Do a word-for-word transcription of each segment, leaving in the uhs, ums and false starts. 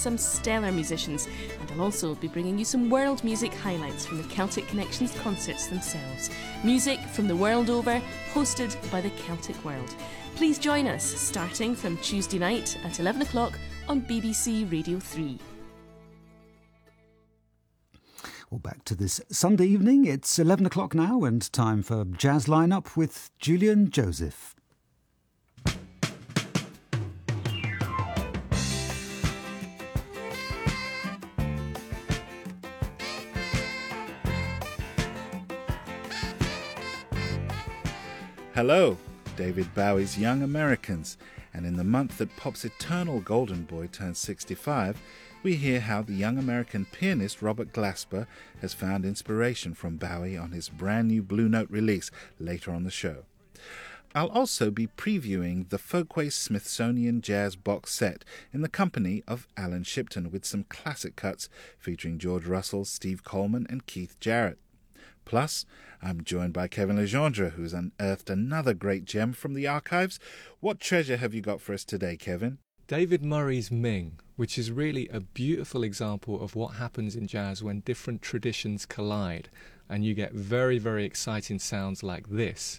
some stellar musicians, and I'll also be bringing you some world music highlights from the Celtic Connections concerts themselves. Music from the world over, hosted by the Celtic World. Please join us, starting from Tuesday night at eleven o'clock on B B C Radio three. Well, back to this Sunday evening. It's eleven o'clock now and time for Jazz Lineup with Julian Joseph. Hello, David Bowie's Young Americans, and in the month that pop's eternal golden boy turns sixty-five, we hear how the young American pianist Robert Glasper has found inspiration from Bowie on his brand new Blue Note release later on the show. I'll also be previewing the Folkways Smithsonian Jazz box set in the company of Alan Shipton with some classic cuts featuring George Russell, Steve Coleman and Keith Jarrett. Plus, I'm joined by Kevin Legendre, who's unearthed another great gem from the archives. What treasure have you got for us today, Kevin? David Murray's Ming, which is really a beautiful example of what happens in jazz when different traditions collide, and you get very, very exciting sounds like this.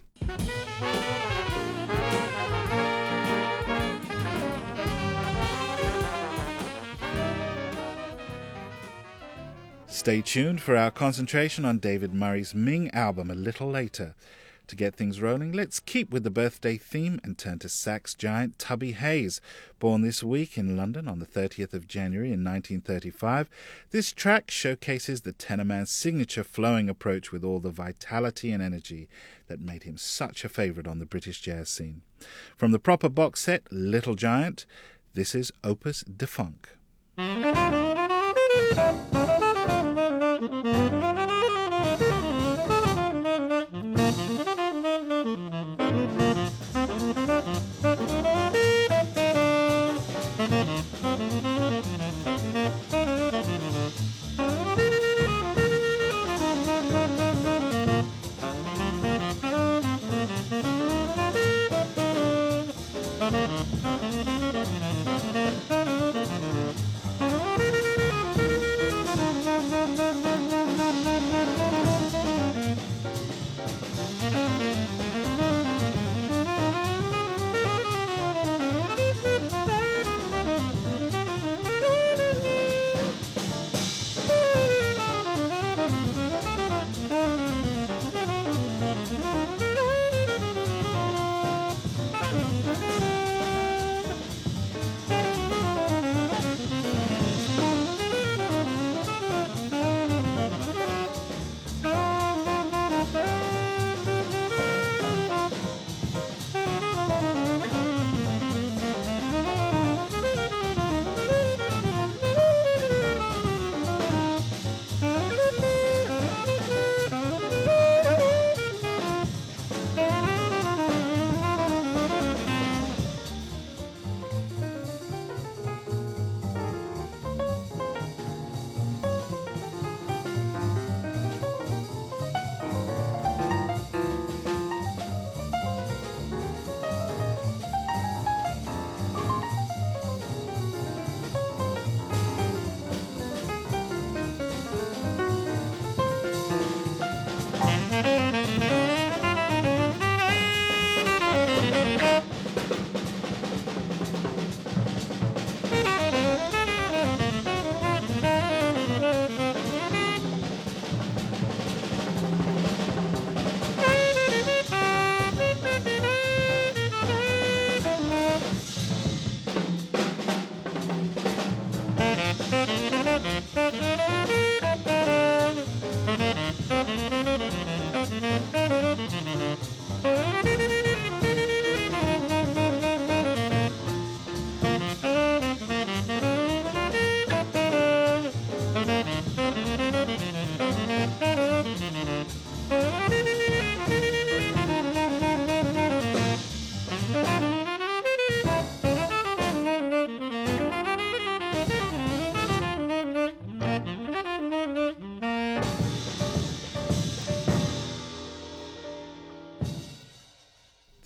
Stay tuned for our concentration on David Murray's Ming album a little later. To get things rolling, let's keep with the birthday theme and turn to sax giant Tubby Hayes. Born this week in London on the thirtieth of January in nineteen thirty-five, this track showcases the tenor man's signature flowing approach with all the vitality and energy that made him such a favourite on the British jazz scene. From the proper box set, Little Giant, this is Opus de Funk.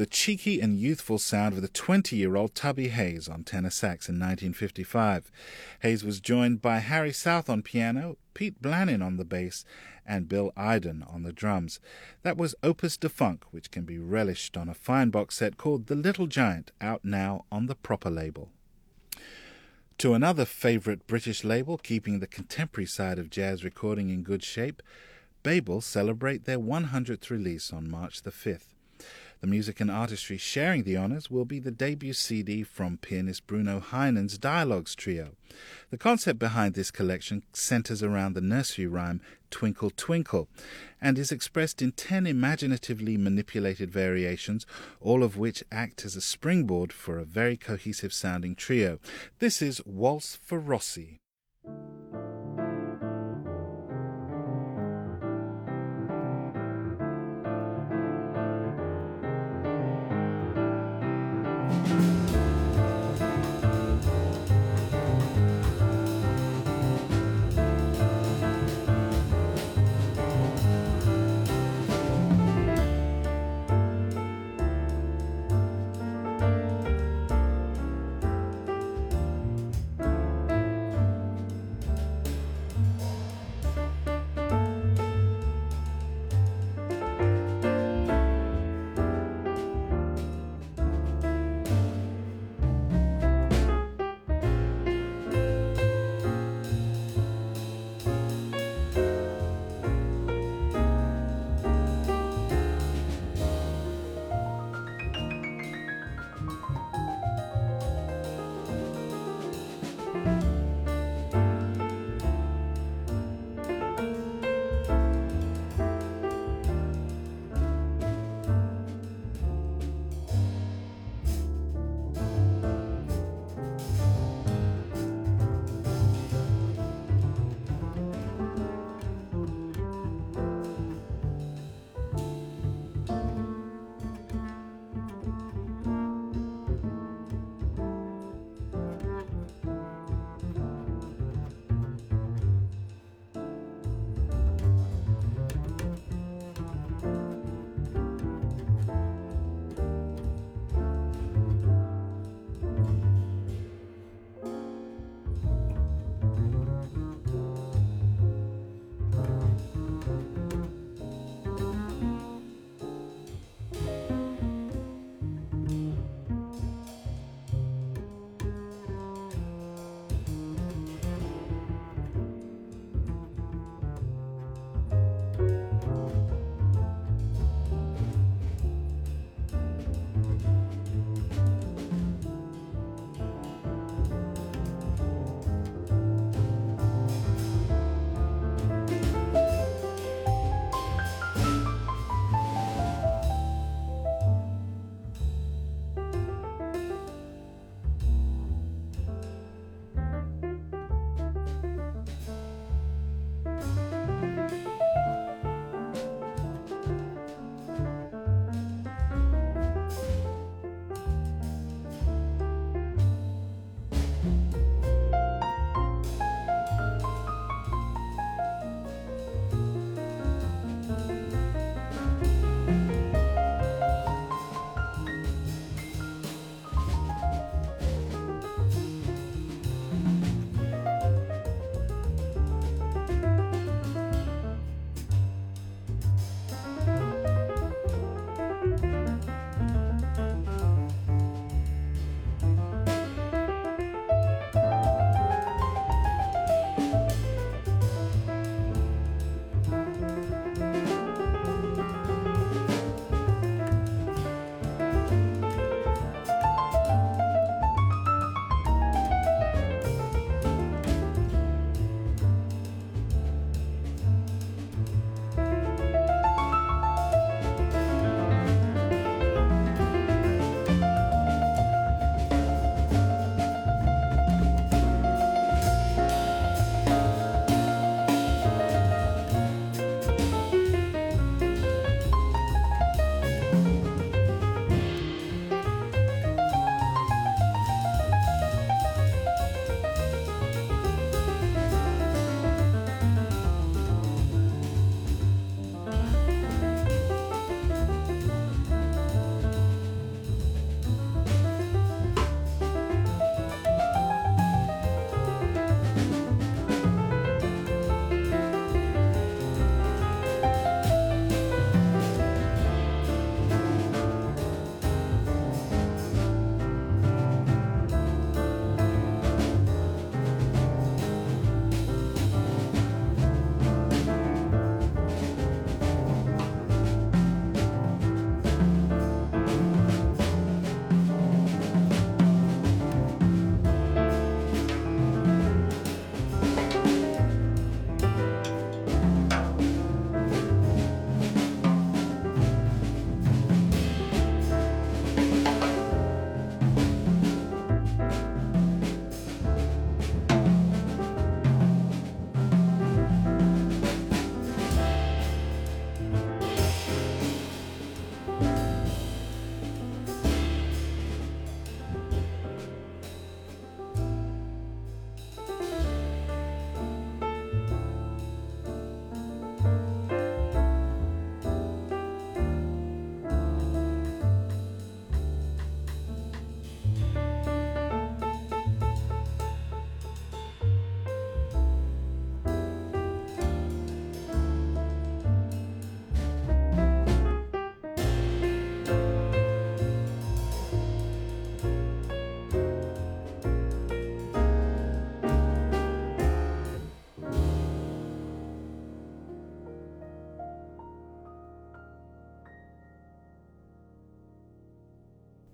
the cheeky and youthful sound of the twenty-year-old Tubby Hayes on tenor sax in nineteen fifty-five. Hayes was joined by Harry South on piano, Pete Blannon on the bass, and Bill Iden on the drums. That was Opus de Funk, which can be relished on a fine box set called The Little Giant, out now on the Proper label. To another favourite British label, keeping the contemporary side of jazz recording in good shape, Babel celebrate their one hundredth release on March the fifth. The music and artistry sharing the honours will be the debut C D from pianist Bruno Heinen's Dialogues Trio. The concept behind this collection centres around the nursery rhyme Twinkle Twinkle and is expressed in ten imaginatively manipulated variations, all of which act as a springboard for a very cohesive sounding trio. This is Waltz for Rossi.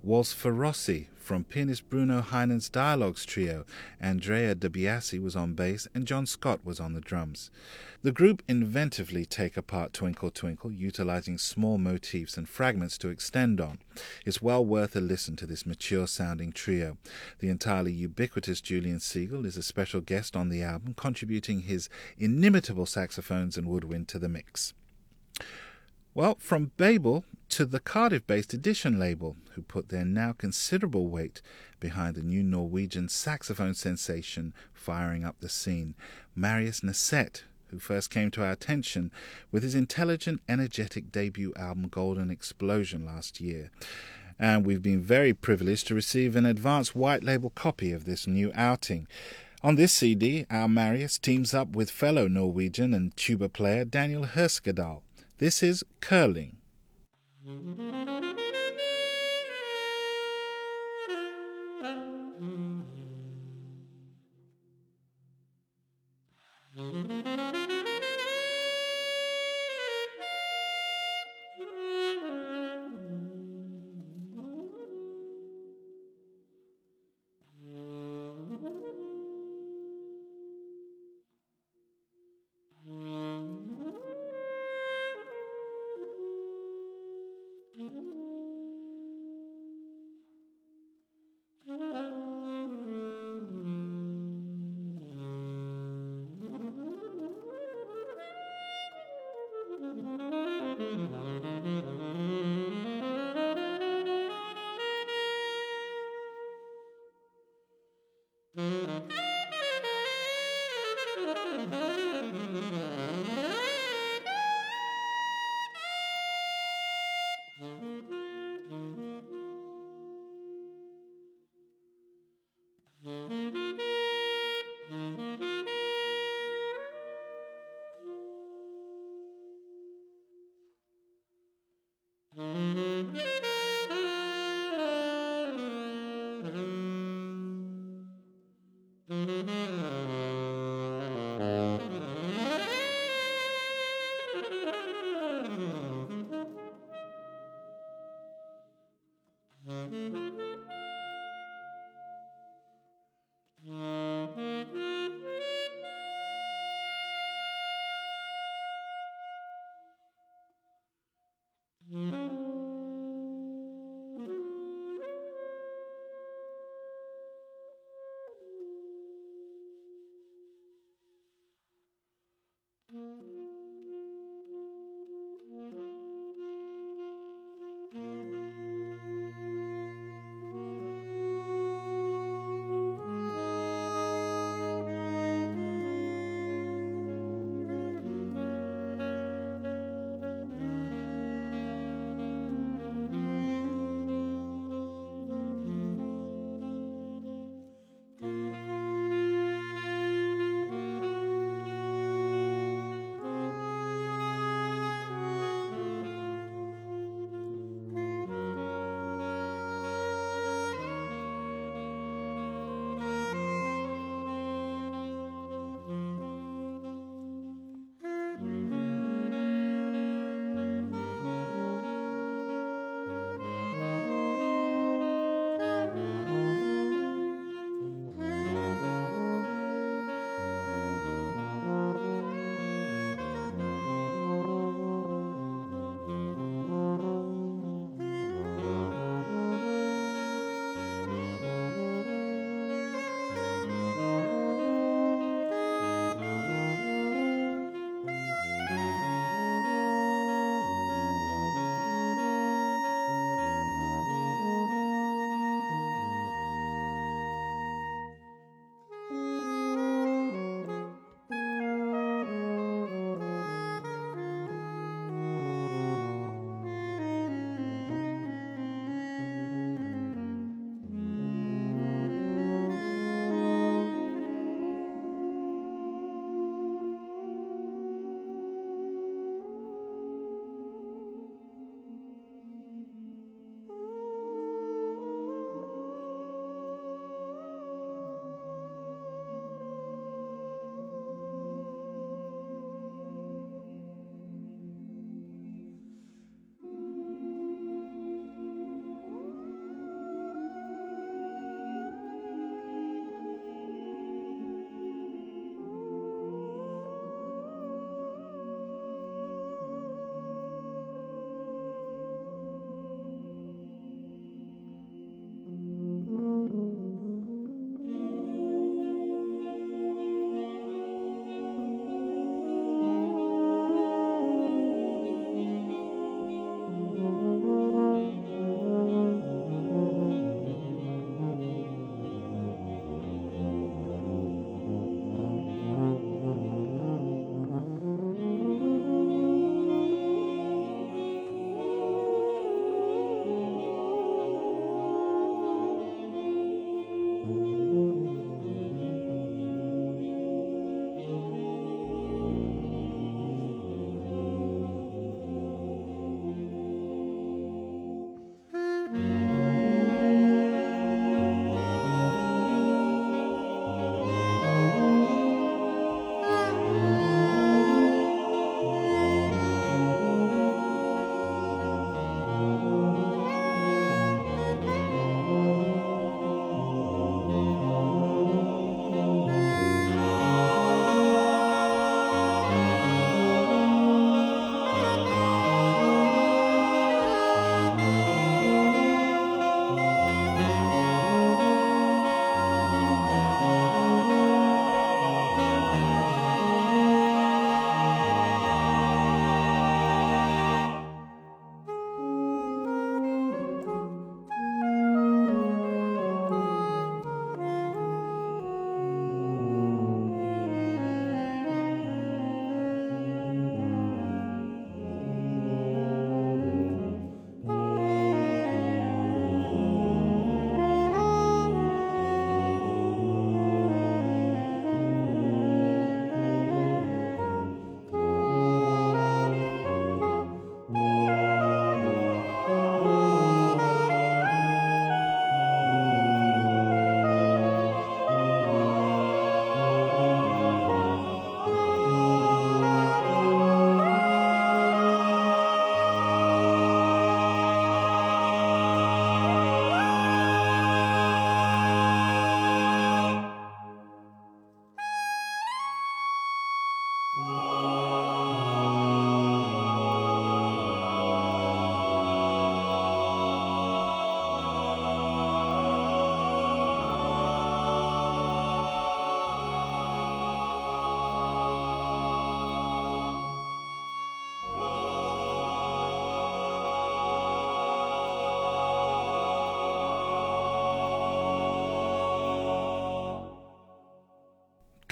Waltz for Rossi from pianist Bruno Heinen's Dialogues trio. Andrea De Biasi was on bass and John Scott was on the drums. The group inventively take apart Twinkle Twinkle, utilizing small motifs and fragments to extend on. It's well worth a listen to this mature-sounding trio. The entirely ubiquitous Julian Siegel is a special guest on the album, contributing his inimitable saxophones and woodwind to the mix. Well, from Babel to the Cardiff-based Edition label, who put their now considerable weight behind the new Norwegian saxophone sensation firing up the scene, Marius Neset, who first came to our attention with his intelligent, energetic debut album Golden Explosion last year. And we've been very privileged to receive an advanced white label copy of this new outing. On this C D, our Marius teams up with fellow Norwegian and tuba player Daniel Herskedal. This is Curling.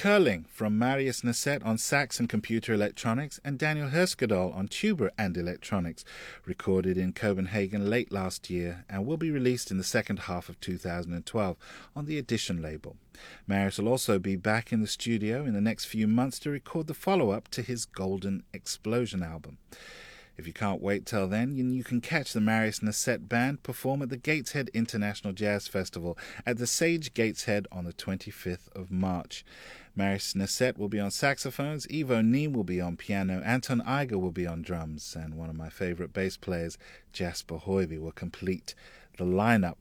Curling from Marius Nassette on sax and computer electronics, and Daniel Herskadal on tuba and electronics, recorded in Copenhagen late last year and will be released in the second half of two thousand twelve on the Edition label. Marius will also be back in the studio in the next few months to record the follow-up to his Golden Explosion album. If you can't wait till then, you can catch the Marius Nassette Band perform at the Gateshead International Jazz Festival at the Sage Gateshead on the twenty-fifth of March. Marius Nassette will be on saxophones, Ivo Neem will be on piano, Anton Eiger will be on drums, and one of my favourite bass players, Jasper Hoiby, will complete the lineup.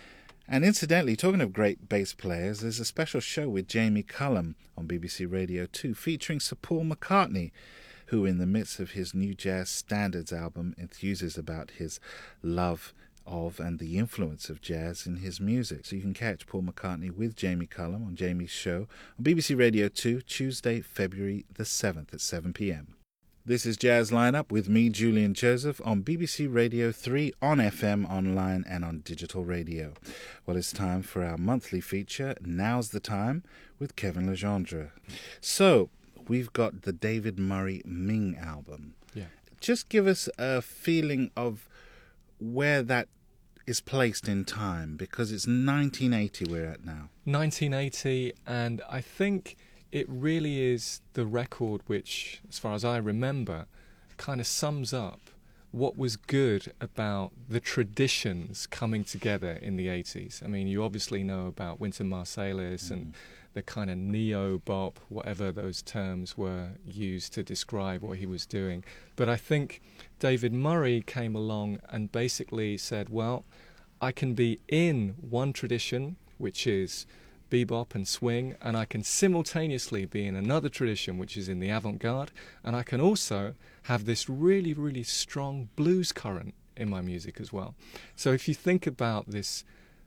And incidentally, talking of great bass players, there's a special show with Jamie Cullum on B B C Radio two featuring Sir Paul McCartney, who in the midst of his new jazz standards album enthuses about his love of and the influence of jazz in his music. So you can catch Paul McCartney with Jamie Cullum on Jamie's show on B B C Radio two, Tuesday, February the seventh at seven p.m. This is Jazz Lineup with me, Julian Joseph, on B B C Radio three, on F M, online and on digital radio. Well, it's time for our monthly feature, Now's the Time, with Kevin Legendre. So, we've got the David Murray Ming album. Yeah. Just give us a feeling of where that is placed in time, because it's nineteen eighty we're at now. nineteen eighty, and I think it really is the record which, as far as I remember, kind of sums up what was good about the traditions coming together in the eighties. I mean, you obviously know about Wynton Marsalis mm. and the kind of neo-bop, whatever those terms were used to describe what he was doing. But I think David Murray came along and basically said, well, I can be in one tradition, which is bebop and swing, and I can simultaneously be in another tradition, which is in the avant-garde, and I can also have this really, really strong blues current in my music as well. So if you think about this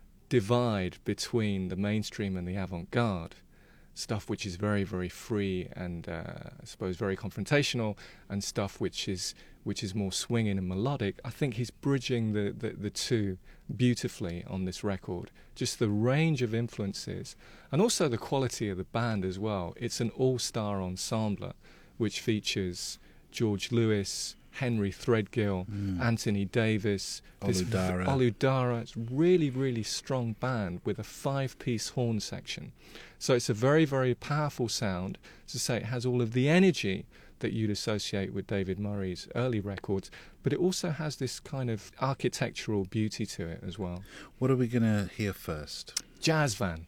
divide between the mainstream and the avant-garde, stuff which is very, very free and uh, I suppose very confrontational, and stuff which is which is more swinging and melodic, I think he's bridging the, the, the two beautifully on this record. Just the range of influences and also the quality of the band as well. It's an all-star ensemble which features George Lewis, Henry Threadgill, mm. Anthony Davis, Olu Dara. v- Olu Dara. It's really, really strong band with a five-piece horn section. So it's a very, very powerful sound. As I say, it has all of the energy that you'd associate with David Murray's early records, but it also has this kind of architectural beauty to it as well. What are we going to hear first? Jazz Van.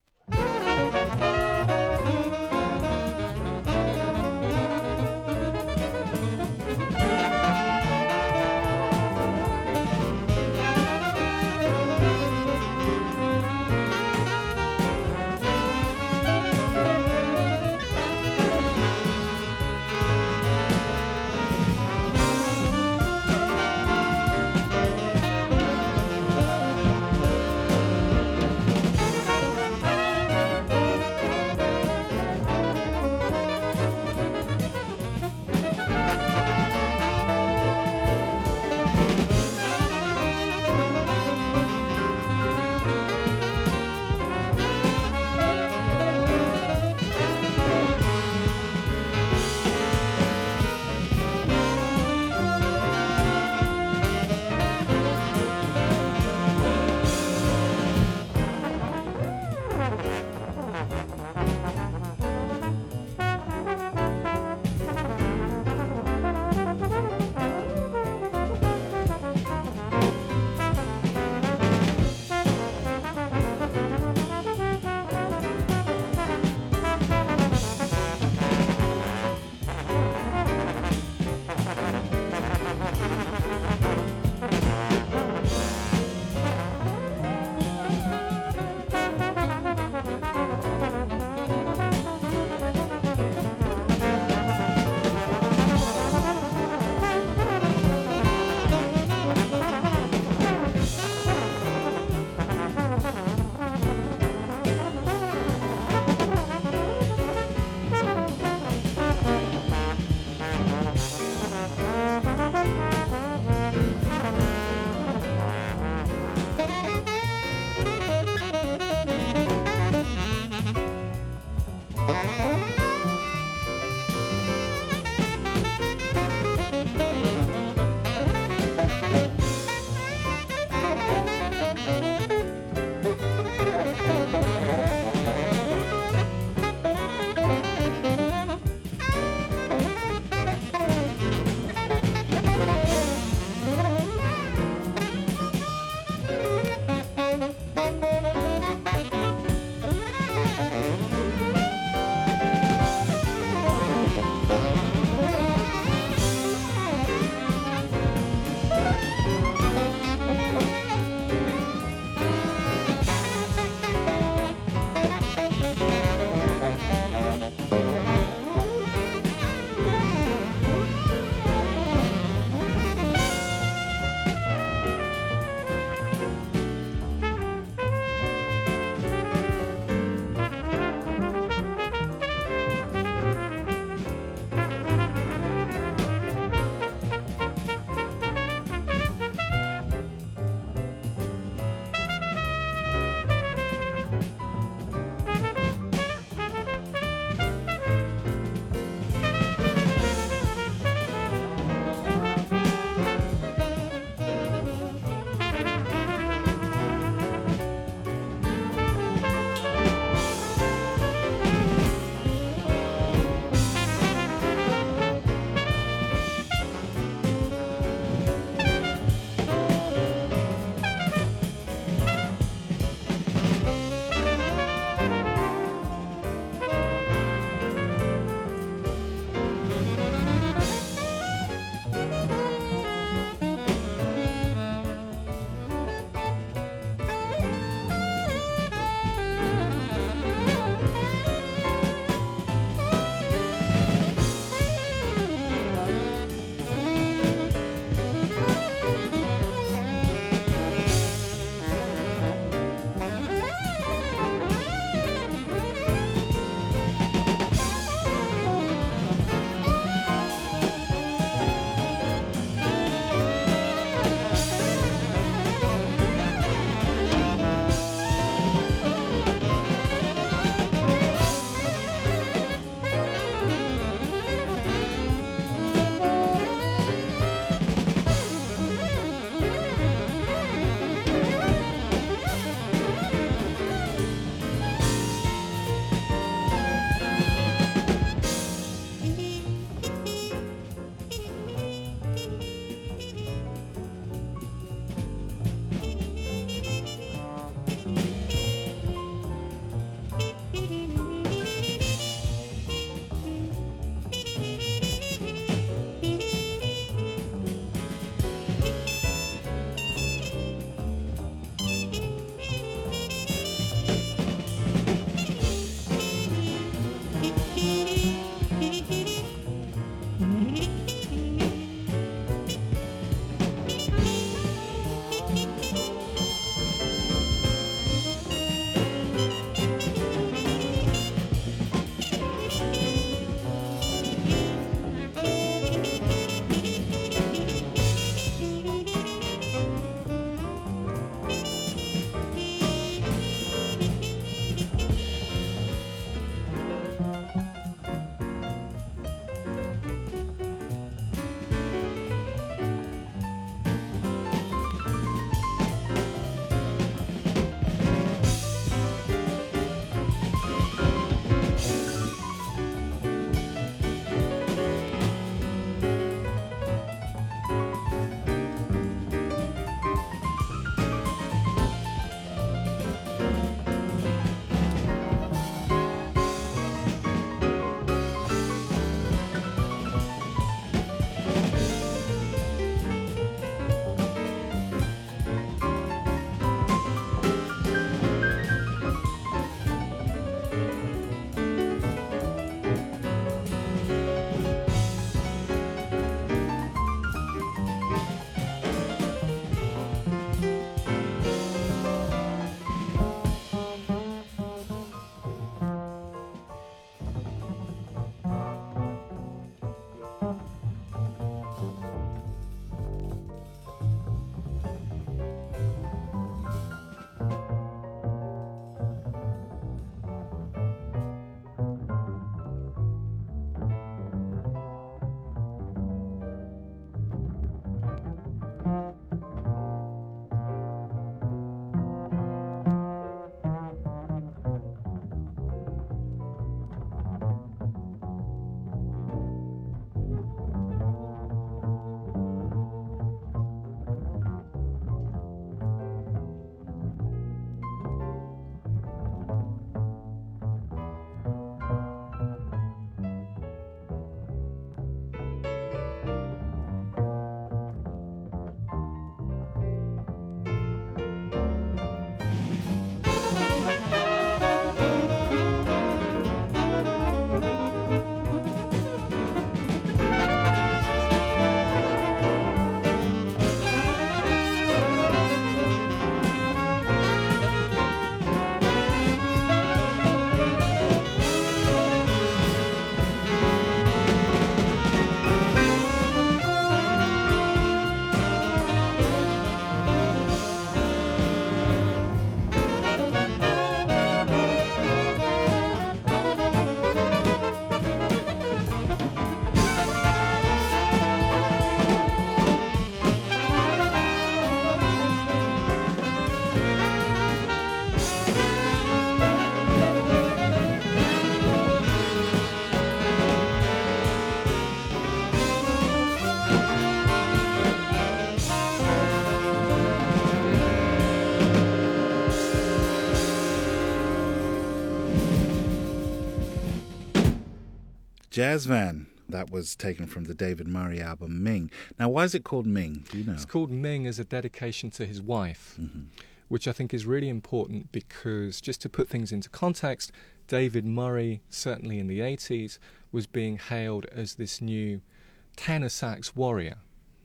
Jazz Van. That was taken from the David Murray album Ming. Now, why is it called Ming? Do you know? It's called Ming as a dedication to his wife, mm-hmm. which I think is really important because, just to put things into context, David Murray, certainly in the eighties, was being hailed as this new tenor sax warrior.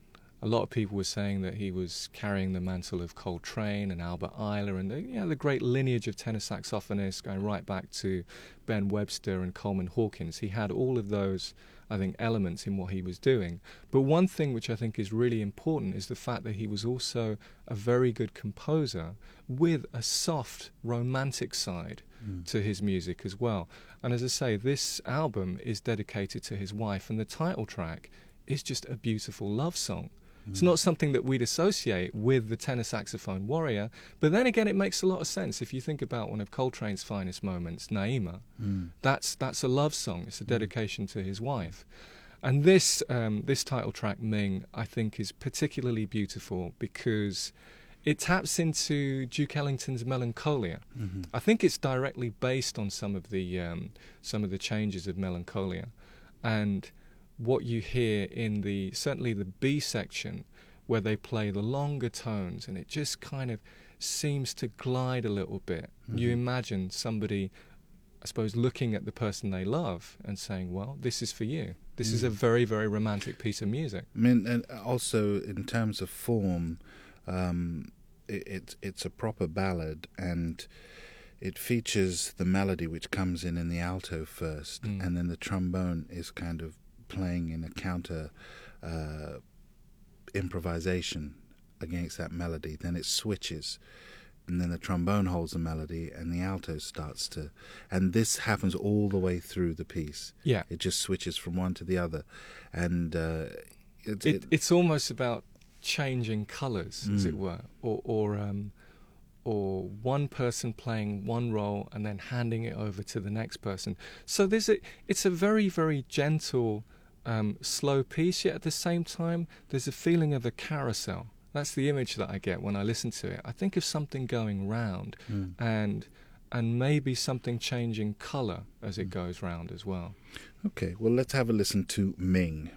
A lot of people were saying that he was carrying the mantle of Coltrane and Albert Ayler and the, you know, the great lineage of tenor saxophonists going right back to Ben Webster and Coleman Hawkins. He had all of those, I think, elements in what he was doing. But one thing which I think is really important is the fact that he was also a very good composer with a soft, romantic side mm. to his music as well. And as I say, this album is dedicated to his wife, and the title track is just a beautiful love song. It's not something that we'd associate with the tenor saxophone warrior, but then again, it makes a lot of sense. If you think about one of Coltrane's finest moments, Naima, mm. that's that's a love song. It's a dedication mm. to his wife. And this um, this title track, Ming, I think is particularly beautiful because it taps into Duke Ellington's Melancholia. Mm-hmm. I think it's directly based on some of the um, some of the changes of Melancholia, and what you hear in the, certainly the B section, where they play the longer tones, and it just kind of seems to glide a little bit. Mm-hmm. You imagine somebody, I suppose, looking at the person they love and saying, well, this is for you. This mm. is a very, very romantic piece of music. I mean, and also in terms of form, um, it, it, it's a proper ballad, and it features the melody which comes in in the alto first, mm. and then the trombone is kind of playing in a counter uh, improvisation against that melody. Then it switches, and then the trombone holds the melody, and the alto starts to... And this happens all the way through the piece. Yeah. It just switches from one to the other. And uh, it, it, it, it's almost about changing colours, mm. as it were, or... or um, or one person playing one role and then handing it over to the next person. So there's a, it's a very, very gentle, um, slow piece, yet at the same time, there's a feeling of a carousel. That's the image that I get when I listen to it. I think of something going round mm. and and maybe something changing colour as it mm. goes round as well. Okay, well, let's have a listen to Ming.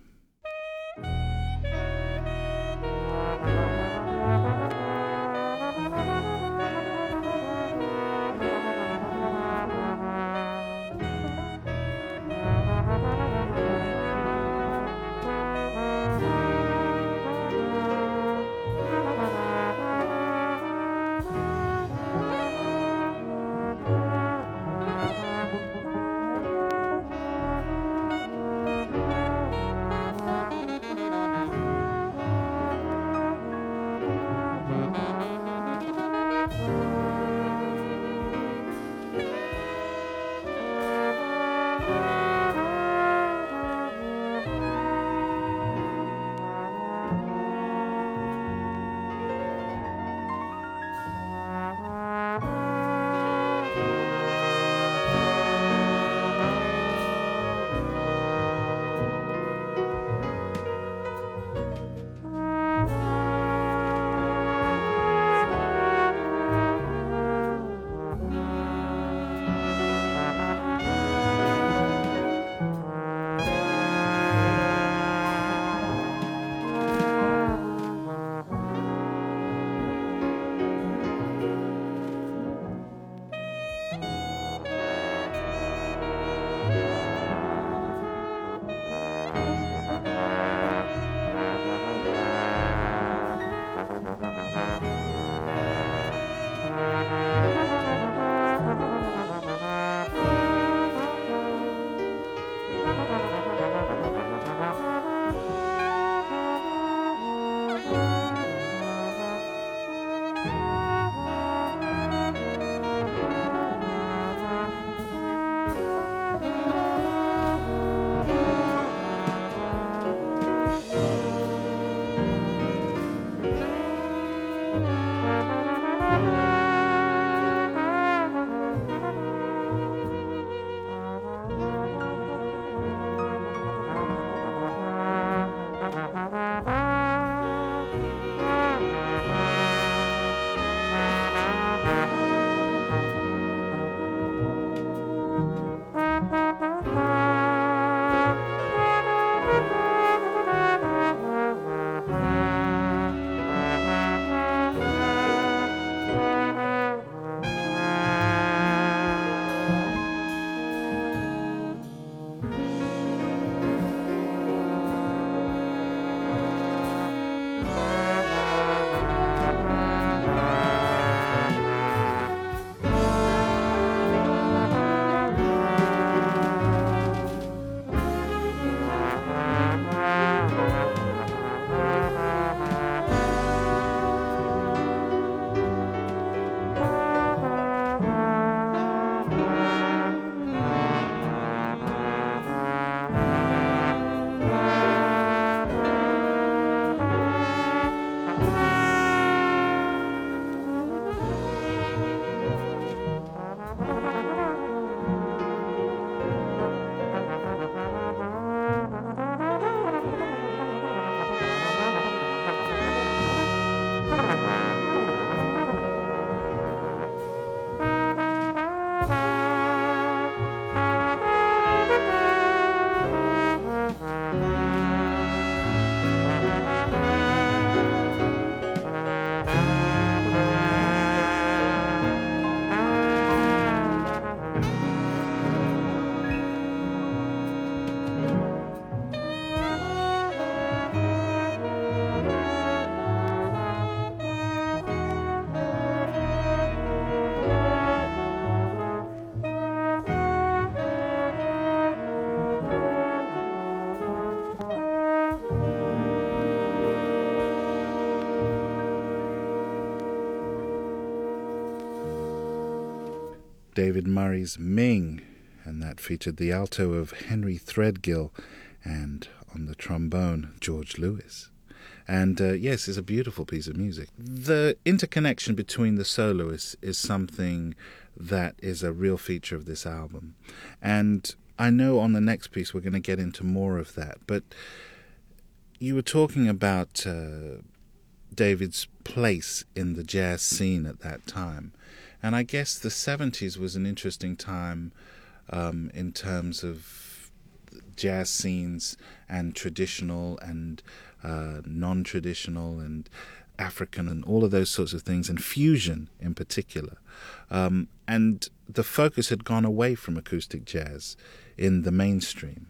David Murray's Ming, and that featured the alto of Henry Threadgill and on the trombone, George Lewis. And uh, yes, it's a beautiful piece of music. The interconnection between the soloists is something that is a real feature of this album. And I know on the next piece we're going to get into more of that. But you were talking about uh, David's place in the jazz scene at that time. And I guess the seventies was an interesting time um, in terms of jazz scenes and traditional and uh, non-traditional and African and all of those sorts of things, and fusion in particular. Um, and the focus had gone away from acoustic jazz in the mainstream.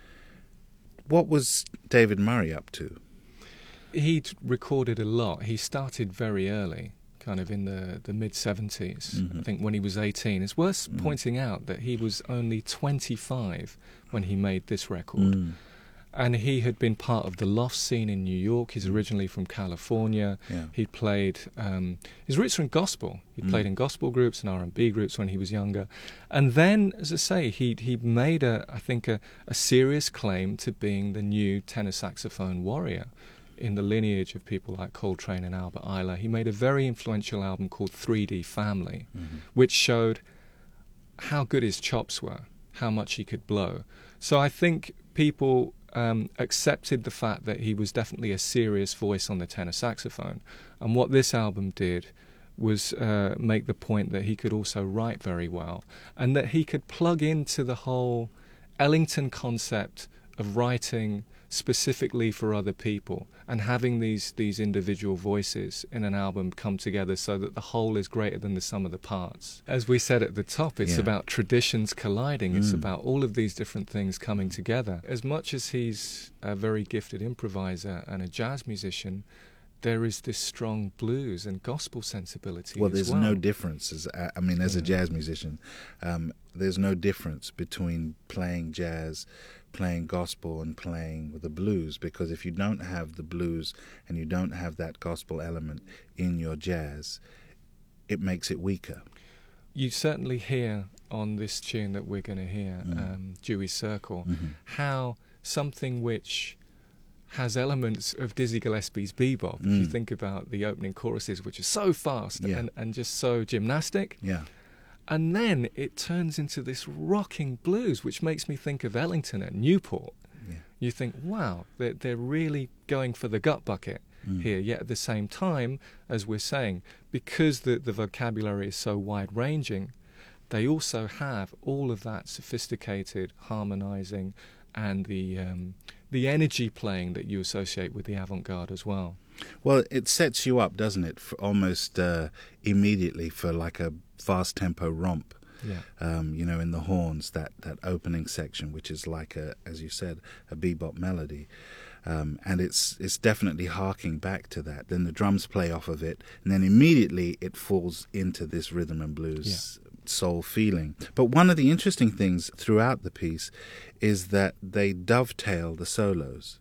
What was David Murray up to? He'd recorded a lot. He started very early, kind of in the, the mid-seventies, mm-hmm. I think when he was eighteen. It's worth mm. pointing out that he was only twenty-five when he made this record. Mm. And he had been part of the loft scene in New York. He's originally from California. Yeah. He'd played, um, his roots are in gospel. He mm. played in gospel groups and R and B groups when he was younger. And then, as I say, he he made, a, I think, a, a serious claim to being the new tenor saxophone warrior in the lineage of people like Coltrane and Albert Ayler. He made a very influential album called three D Family, mm-hmm. which showed how good his chops were, how much he could blow. So I think people um, accepted the fact that he was definitely a serious voice on the tenor saxophone. And what this album did was uh, make the point that he could also write very well, and that he could plug into the whole Ellington concept of writing specifically for other people and having these these individual voices in an album come together so that the whole is greater than the sum of the parts. As we said at the top, it's yeah. about traditions colliding. Mm. It's about all of these different things coming together. As much as he's a very gifted improviser and a jazz musician, there is this strong blues and gospel sensibility. Well, as there's well. no difference. As, I mean, as yeah. a jazz musician, um, there's no difference between playing jazz, playing gospel, and playing the blues, because if you don't have the blues and you don't have that gospel element in your jazz, it makes it weaker. You certainly hear on this tune that we're going to hear, mm. um, Dewey's Circle, mm-hmm. how something which has elements of Dizzy Gillespie's bebop. Mm. If you think about the opening choruses, which are so fast yeah. and, and just so gymnastic. Yeah. And then it turns into this rocking blues, which makes me think of Ellington at Newport. Yeah. You think, wow, they're, they're really going for the gut bucket mm. here. Yet at the same time, as we're saying, because the, the vocabulary is so wide-ranging, they also have all of that sophisticated harmonizing and the um, the energy playing that you associate with the avant-garde as well. Well, it sets you up, doesn't it, for almost uh, immediately for like a fast tempo romp. Yeah. Um, you know, in the horns, that, that opening section, which is like a, as you said, a bebop melody. Um, and it's it's definitely harking back to that. Then the drums play off of it, and then immediately it falls into this rhythm and blues yeah. soul feeling. But one of the interesting things throughout the piece is that they dovetail the solos.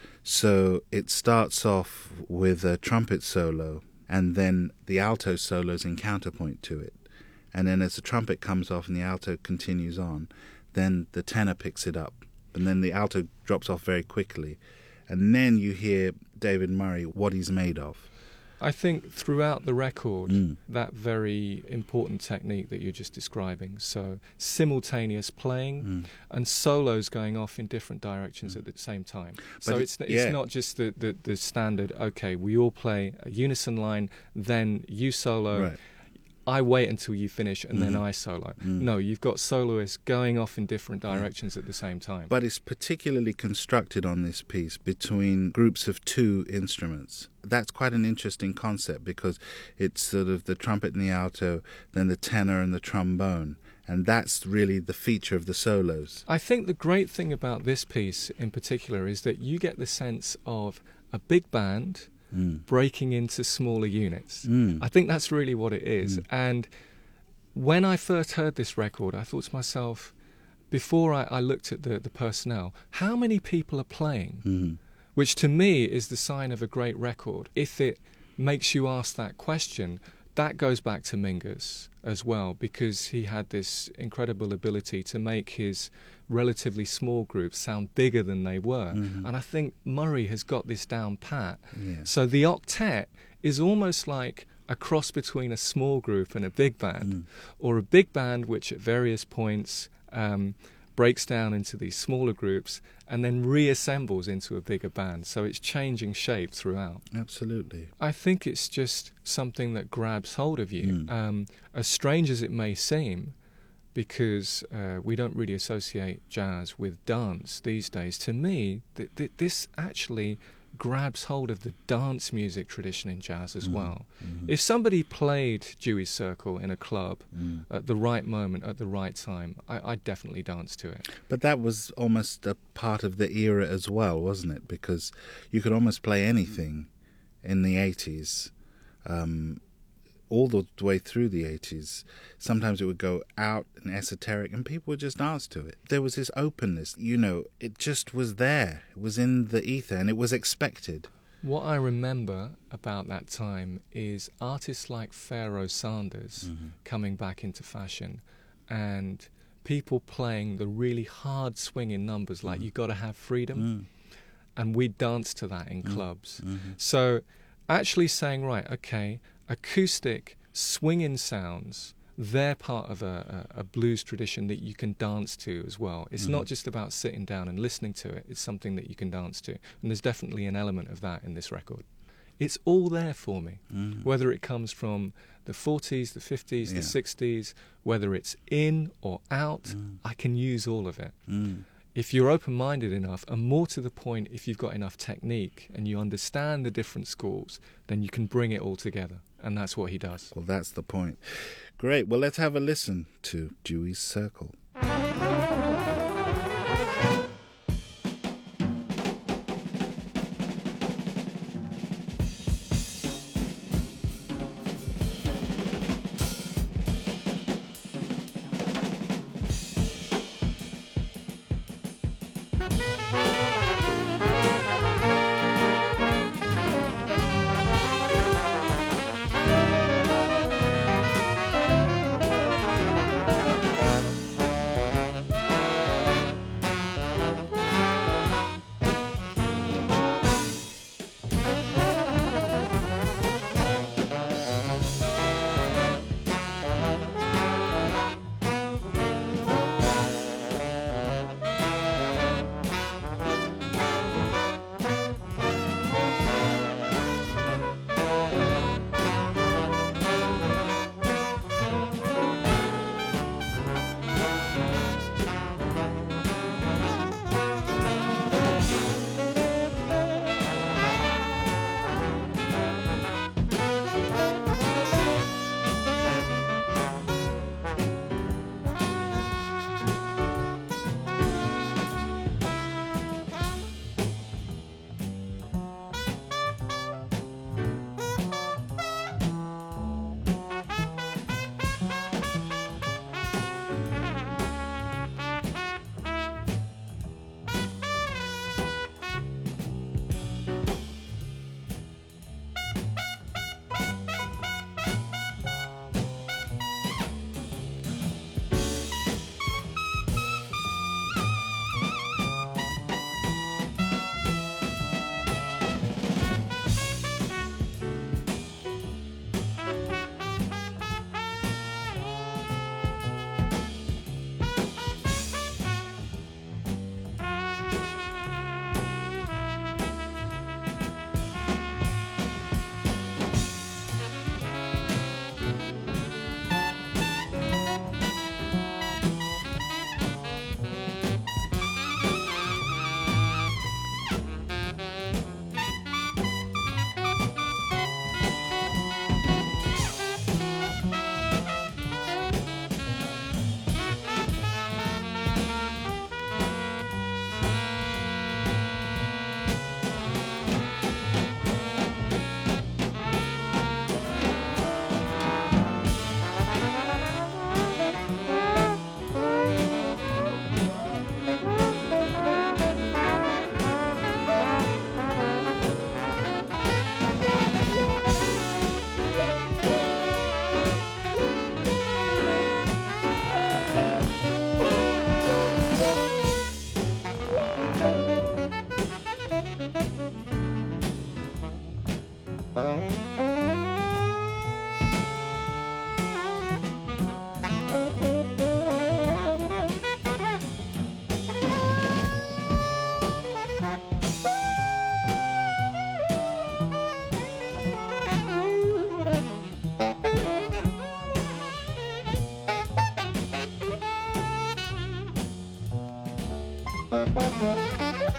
So it starts off with a trumpet solo, and then the alto solo's in counterpoint to it. And then as the trumpet comes off and the alto continues on, then the tenor picks it up. And then the alto drops off very quickly. And then you hear David Murray, what he's made of. I think throughout the record, mm. that very important technique that you're just describing, so simultaneous playing mm. and solos going off in different directions mm. at the same time. But so it's it's yeah. not just the, the, the standard, okay, we all play a unison line, then you solo, right. I wait until you finish and mm. then I solo. Mm. No, you've got soloists going off in different directions yeah. at the same time. But it's particularly constructed on this piece between groups of two instruments. That's quite an interesting concept, because it's sort of the trumpet and the alto, then the tenor and the trombone. And that's really the feature of the solos. I think the great thing about this piece in particular is that you get the sense of a big band Mm. breaking into smaller units. Mm. I think that's really what it is. Mm. And when I first heard this record, I thought to myself, before I, I looked at the, the personnel, how many people are playing? Mm. Which to me is the sign of a great record. If it makes you ask that question, that goes back to Mingus as well, because he had this incredible ability to make his relatively small groups sound bigger than they were. Mm-hmm. And I think Murray has got this down pat. Yeah. So the octet is almost like a cross between a small group and a big band, mm. or a big band which at various points um, breaks down into these smaller groups and then reassembles into a bigger band. So it's changing shape throughout. Absolutely. I think it's just something that grabs hold of you, Mm. um, as strange as it may seem, because uh, we don't really associate jazz with dance these days. To me, th- th- this actually grabs hold of the dance music tradition in jazz as Mm. well. Mm-hmm. If somebody played Dewey's Circle in a club Mm. at the right moment, at the right time, I- I'd definitely dance to it. But that was almost a part of the era as well, wasn't it? Because you could almost play anything in the eighties, um, all the way through the eighties. Sometimes it would go out and esoteric and people would just dance to it. There was this openness, you know, it just was there. It was in the ether and it was expected. What I remember about that time is artists like Pharoah Sanders Mm-hmm. coming back into fashion, and people playing the really hard swinging numbers like Mm. You Gotta Have Freedom, Mm. and we danced to that in Mm. clubs. Mm-hmm. So actually saying, right, okay, acoustic swinging sounds, they're part of a, a, a blues tradition that you can dance to as well. It's Mhm. not just about sitting down and listening to it, it's something that you can dance to. And there's definitely an element of that in this record. It's all there for me, Mm. whether it comes from the forties, the fifties, Yeah. the sixties, whether it's in or out, Mm. I can use all of it. Mm. If you're open-minded enough, and more to the point, if you've got enough technique and you understand the different schools, then you can bring it all together. And that's what he does. Well, that's the point. Great. Well, let's have a listen to Dewey's Circle.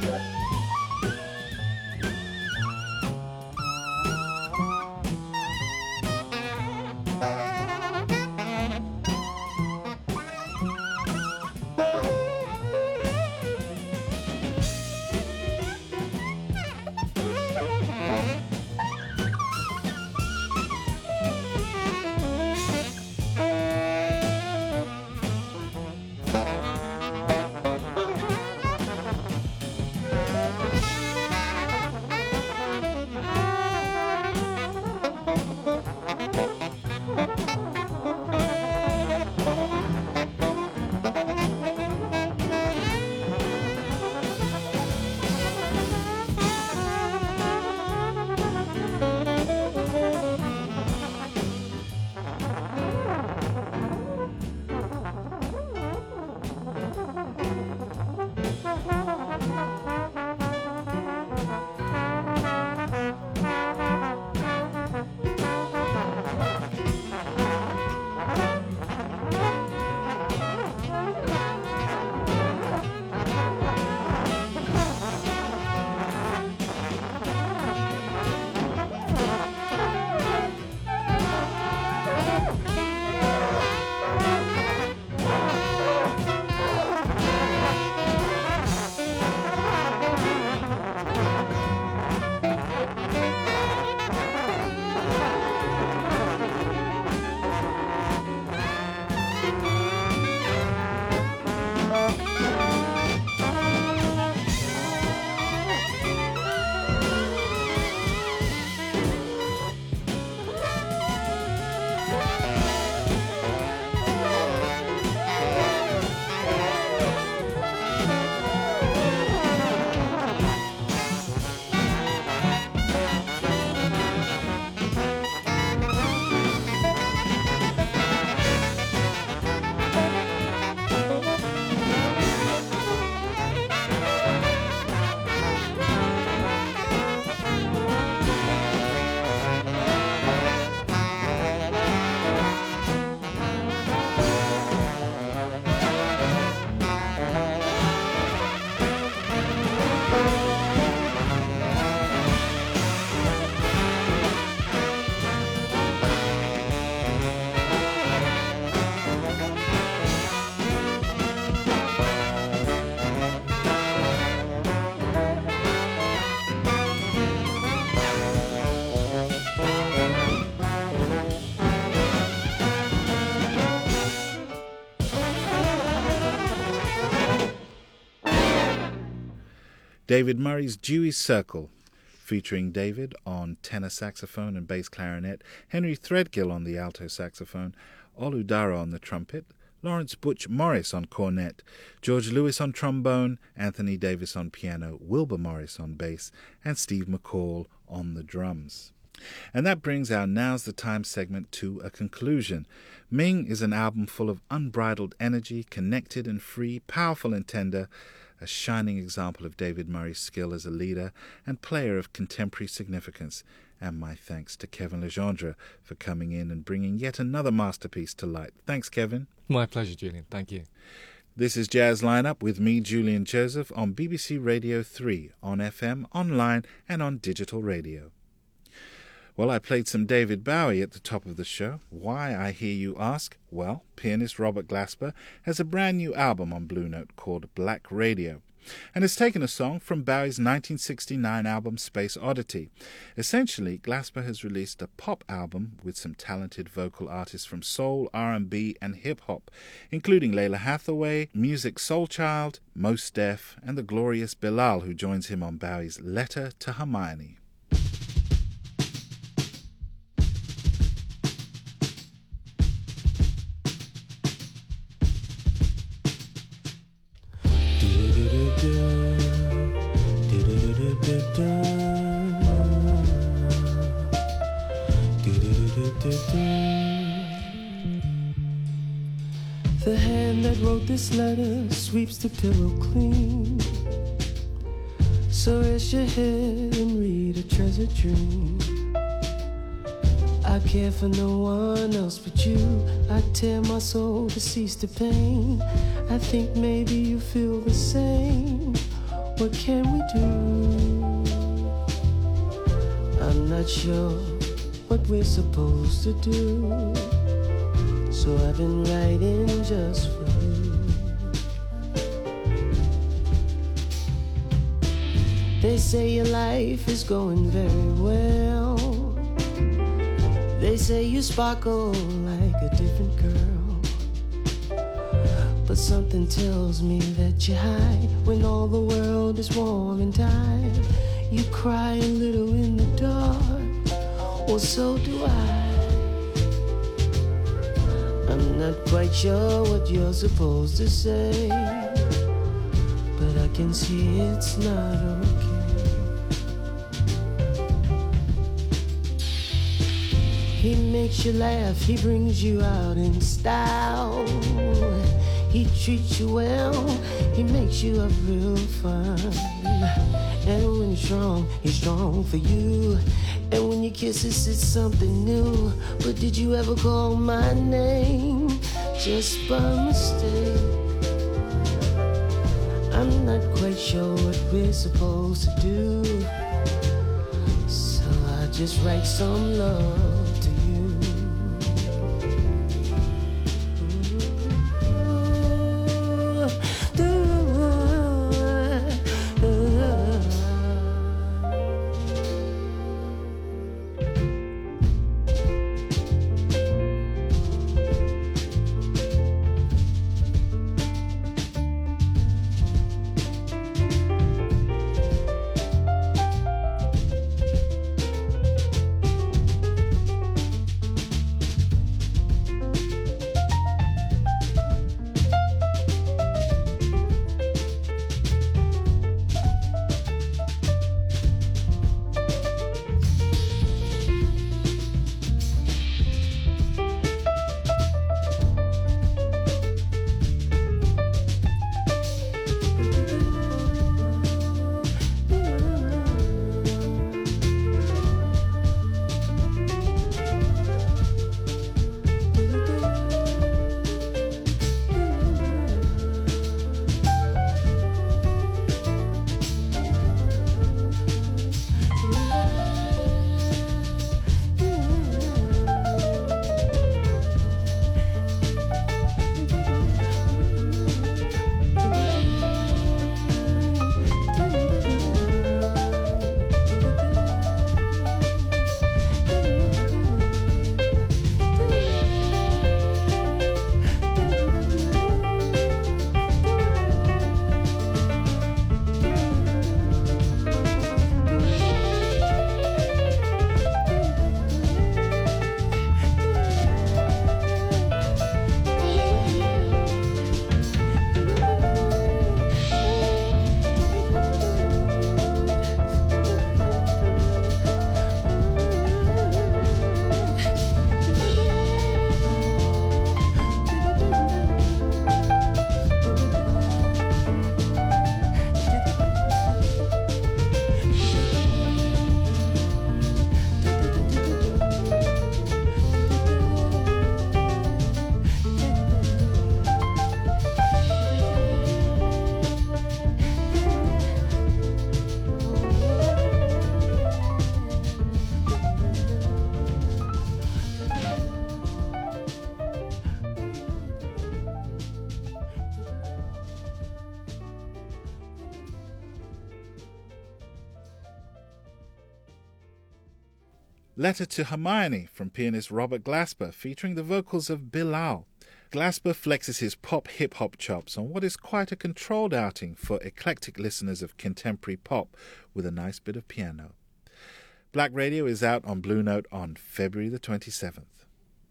David Murray's Dewey's Circle, featuring David on tenor saxophone and bass clarinet, Henry Threadgill on the alto saxophone, Olu Dara on the trumpet, Lawrence Butch Morris on cornet, George Lewis on trombone, Anthony Davis on piano, Wilbur Morris on bass, and Steve McCall on the drums. And that brings our Now's the Time segment to a conclusion. Ming is an album full of unbridled energy, connected and free, powerful and tender, a shining example of David Murray's skill as a leader and player of contemporary significance. And my thanks to Kevin Legendre for coming in and bringing yet another masterpiece to light. Thanks, Kevin. My pleasure, Julian. Thank you. This is Jazz Lineup with me, Julian Joseph, on B B C Radio three, on F M, online and on digital radio. Well, I played some David Bowie at the top of the show. Why, I hear you ask? Well, pianist Robert Glasper has a brand new album on Blue Note called Black Radio, and has taken a song from Bowie's nineteen sixty-nine album Space Oddity. Essentially, Glasper has released a pop album with some talented vocal artists from soul, R and B and hip-hop, including Layla Hathaway, Music Soul Child, Mos Def, and the glorious Bilal, who joins him on Bowie's Letter to Hermione. The hand that wrote this letter sweeps the pillow clean. So rest your head and read a treasure dream. I care for no one else but you. I tear my soul to cease the pain. I think maybe you feel the same. what can we do? I'm not sure what we're supposed to do, so I've been writing just for you. They say your life is going very well. They say you sparkle like a different girl, but something tells me that you hide when all the world is warm and tired. You cry a little in the dark, well, so do I. I'm not quite sure what you're supposed to say, but I can see it's not okay. He makes you laugh, he brings you out in style. He treats you well, he makes you have real fun. And when he's strong, he's strong for you. And when you kiss us, it's something new. But did you ever call my name just by mistake? I'm not quite sure what we're supposed to do, so I just write some love to you. Letter to Hermione from pianist Robert Glasper, featuring the vocals of Bilal. Glasper flexes his pop hip-hop chops on what is quite a controlled outing for eclectic listeners of contemporary pop with a nice bit of piano. Black Radio is out on Blue Note on February the twenty-seventh.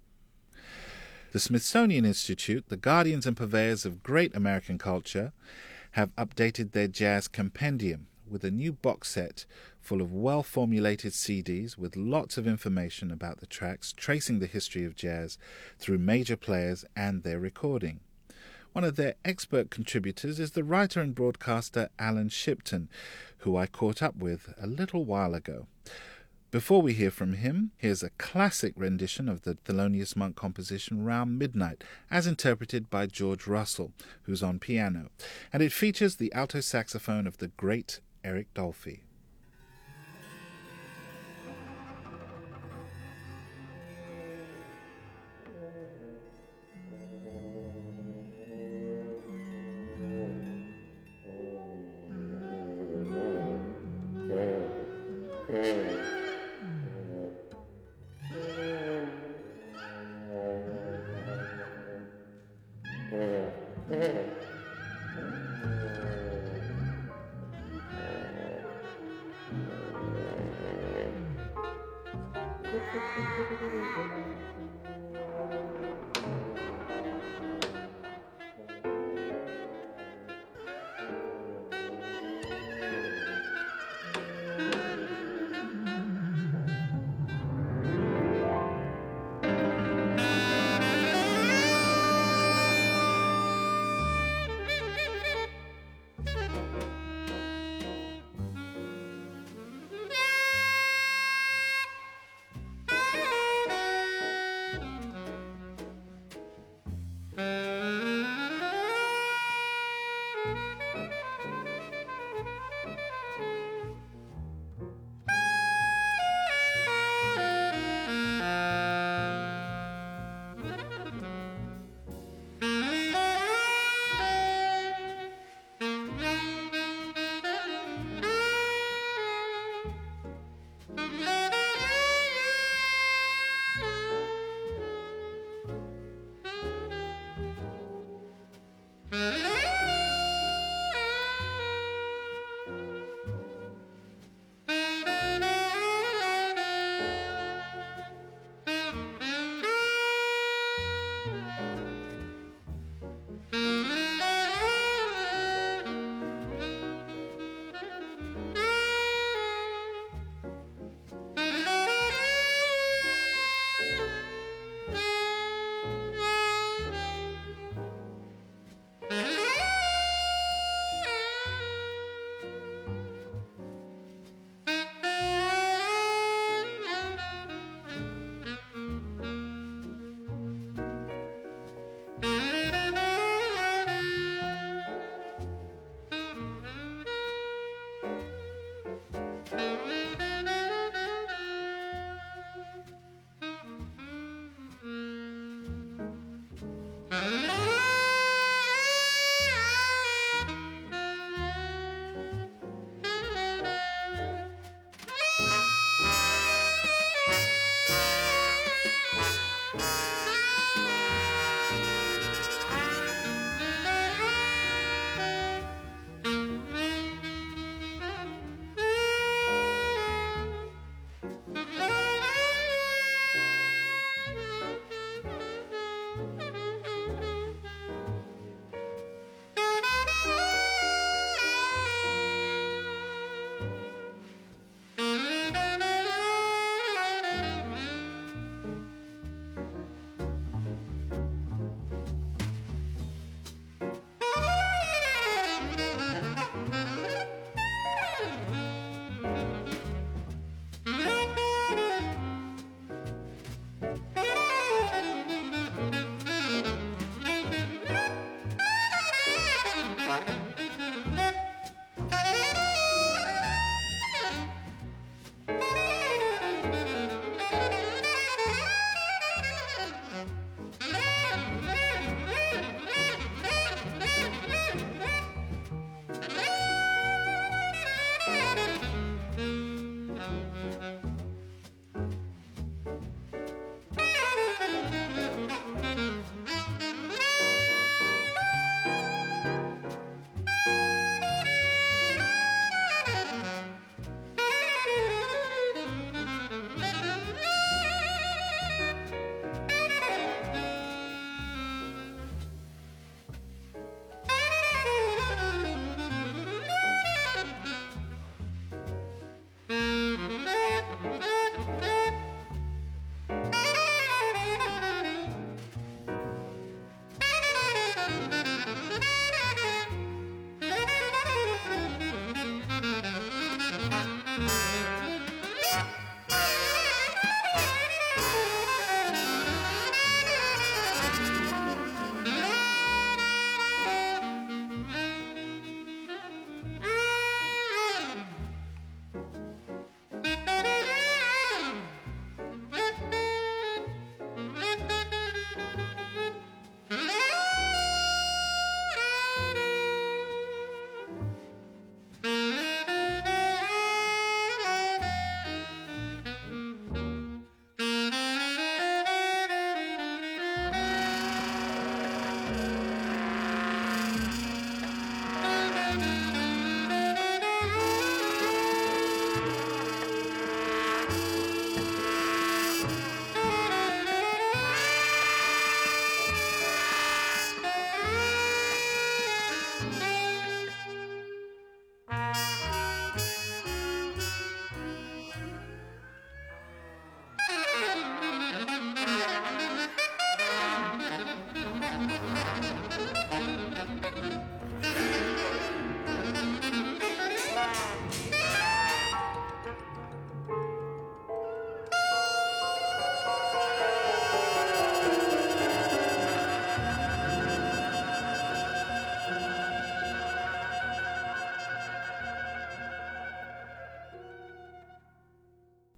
The Smithsonian Institute, the guardians and purveyors of great American culture, have updated their jazz compendium with a new box set full of well-formulated C Ds with lots of information about the tracks, tracing the history of jazz through major players and their recording. One of their expert contributors is the writer and broadcaster Alan Shipton, who I caught up with a little while ago. Before we hear from him, here's a classic rendition of the Thelonious Monk composition Round Midnight, as interpreted by George Russell, who's on piano, and it features the alto saxophone of the great Eric Dolphy.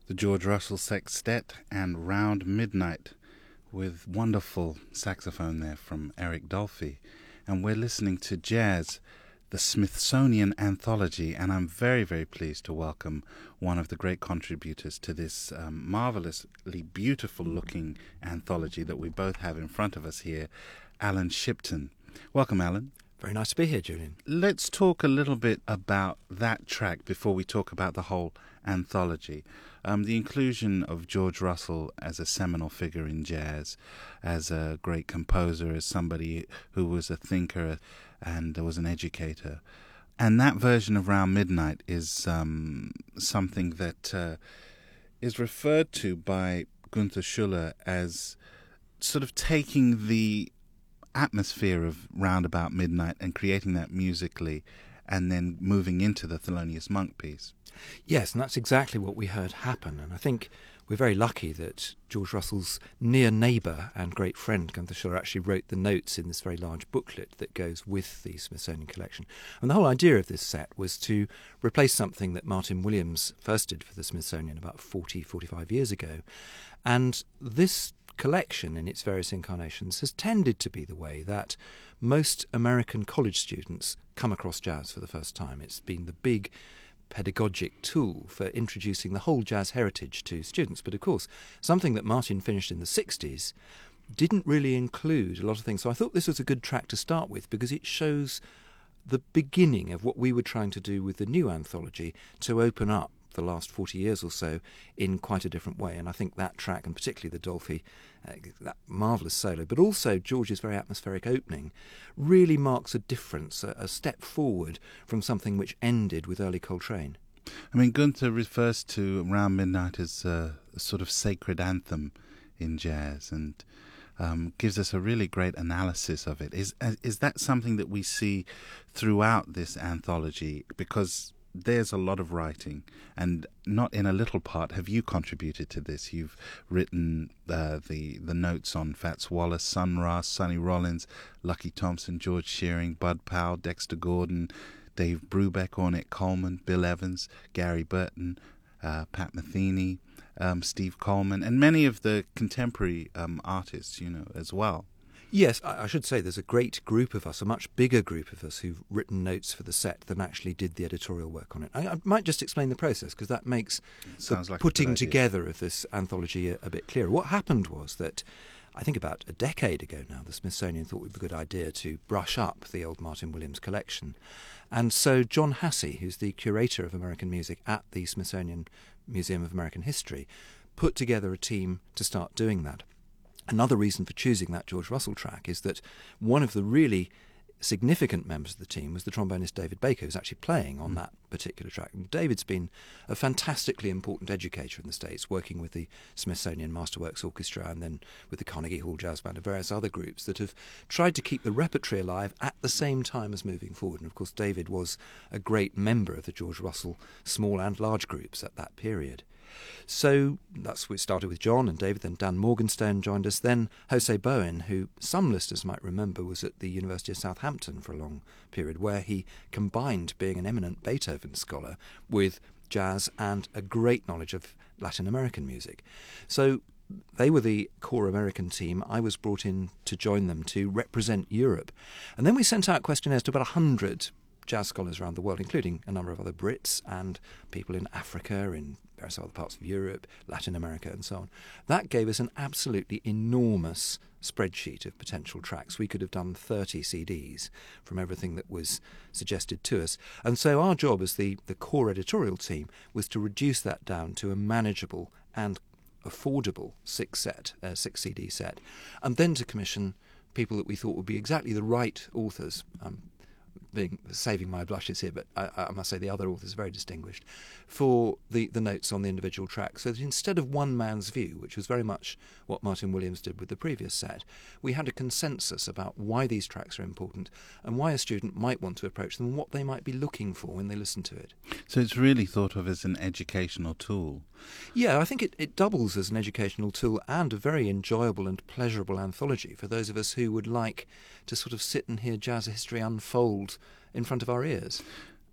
the George Russell Sextet and Round Midnight, with wonderful saxophone there from Eric Dolphy. And we're listening to Jazz, the Smithsonian Anthology, and I'm very, very pleased to welcome one of the great contributors to this um, marvellously beautiful-looking anthology that we both have in front of us here, Alan Shipton. Welcome, Alan. Very nice to be here, Julian. Let's talk a little bit about that track before we talk about the whole anthology. Um, the inclusion of George Russell as a seminal figure in jazz, as a great composer, as somebody who was a thinker and was an educator. And that version of Round Midnight is um, something that uh, is referred to by Gunther Schuller as sort of taking the atmosphere of Round About Midnight and creating that musically and then moving into the Thelonious Monk piece. Yes, and that's exactly what we heard happen. And I think we're very lucky that George Russell's near neighbour and great friend Gunther Schuller actually wrote the notes in this very large booklet that goes with the Smithsonian collection. And the whole idea of this set was to replace something that Martin Williams first did for the Smithsonian about forty, forty-five years ago. And this collection in its various incarnations has tended to be the way that most American college students come across jazz for the first time. It's been the big pedagogic tool for introducing the whole jazz heritage to students. But of course, something that Martin finished in the sixties didn't really include a lot of things. So I thought this was a good track to start with because it shows the beginning of what we were trying to do with the new anthology to open up the last forty years or so in quite a different way. And I think that track, and particularly the Dolphy, uh, that marvellous solo, but also George's very atmospheric opening, really marks a difference, a, a step forward from something which ended with early Coltrane. I mean, Gunther refers to Round Midnight as a, a sort of sacred anthem in jazz, and um, gives us a really great analysis of it. Is is that something that we see throughout this anthology? Because there's a lot of writing, and not in a little part have you contributed to this. You've written uh, the the notes on Fats Wallace, Sun Ra, Sonny Rollins, Lucky Thompson, George Shearing, Bud Powell, Dexter Gordon, Dave Brubeck, Ornette Coleman, Bill Evans, Gary Burton, uh, Pat Metheny, um, Steve Coleman, and many of the contemporary um, artists, you know, as well. Yes, I should say there's a great group of us, a much bigger group of us who've written notes for the set than actually did the editorial work on it. I, I might just explain the process because that makes the like putting together of this anthology a, a bit clearer. What happened was that I think about a decade ago now, the Smithsonian thought it would be a good idea to brush up the old Martin Williams collection. And so John Hassey, who's the curator of American music at the Smithsonian Museum of American History, put together a team to start doing that. Another reason for choosing that George Russell track is that one of the really significant members of the team was the trombonist David Baker, who's actually playing on mm. that particular track. And David's been a fantastically important educator in the States, working with the Smithsonian Masterworks Orchestra and then with the Carnegie Hall Jazz Band and various other groups that have tried to keep the repertory alive at the same time as moving forward. And of course, David was a great member of the George Russell small and large groups at that period. So that's we started with John and David, then Dan Morgenstern joined us, then Jose Bowen, who some listeners might remember was at the University of Southampton for a long period, where he combined being an eminent Beethoven scholar with jazz and a great knowledge of Latin American music. So they were the core American team. I was brought in to join them to represent Europe. And then we sent out questionnaires to about one hundred jazz scholars around the world, including a number of other Brits and people in Africa, in various other parts of Europe, Latin America and so on. That gave us an absolutely enormous spreadsheet of potential tracks. We could have done thirty C Ds from everything that was suggested to us. And so our job as the, the core editorial team was to reduce that down to a manageable and affordable six set, uh, six C D set, and then to commission people that we thought would be exactly the right authors. Um, being saving my blushes here, but I, I must say the other authors are very distinguished, for the, the notes on the individual tracks, so that instead of one man's view, which was very much what Martin Williams did with the previous set, we had a consensus about why these tracks are important and why a student might want to approach them and what they might be looking for when they listen to it. So it's really thought of as an educational tool. Yeah, I think it, it doubles as an educational tool and a very enjoyable and pleasurable anthology for those of us who would like to sort of sit and hear jazz history unfold in front of our ears.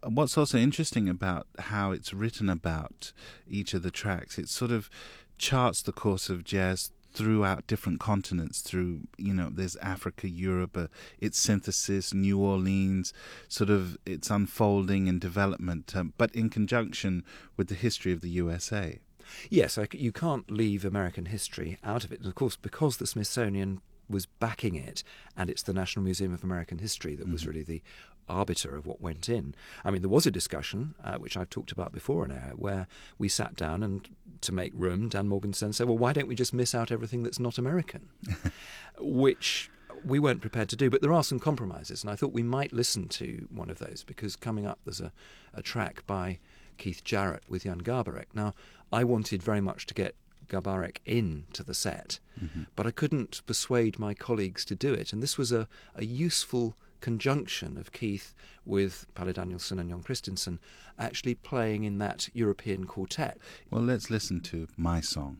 what's also interesting about how it's written about each of the tracks, it sort of charts the course of jazz throughout different continents, through, you know, there's Africa, Europe, uh, its synthesis, New Orleans, sort of its unfolding and development, um, but in conjunction with the history of the U S A. Yes, I c you can't leave American history out of it. And of course, because the Smithsonian was backing it, and it's the National Museum of American History that was Mhm. really the arbiter of what went in. I mean, there was a discussion, uh, which I've talked about before in air, where we sat down and, to make room, Dan Morgenstern said, well, why don't we just miss out everything that's not American? Which we weren't prepared to do, but there are some compromises, and I thought we might listen to one of those, because coming up there's a, a track by Keith Jarrett with Jan Garbarek. Now, I wanted very much to get Garbarek into the set, Mm-hmm. but I couldn't persuade my colleagues to do it, and this was a, a useful conjunction of Keith with Palle Danielson and Jon Christensen actually playing in that European quartet. Well, let's listen to My Song.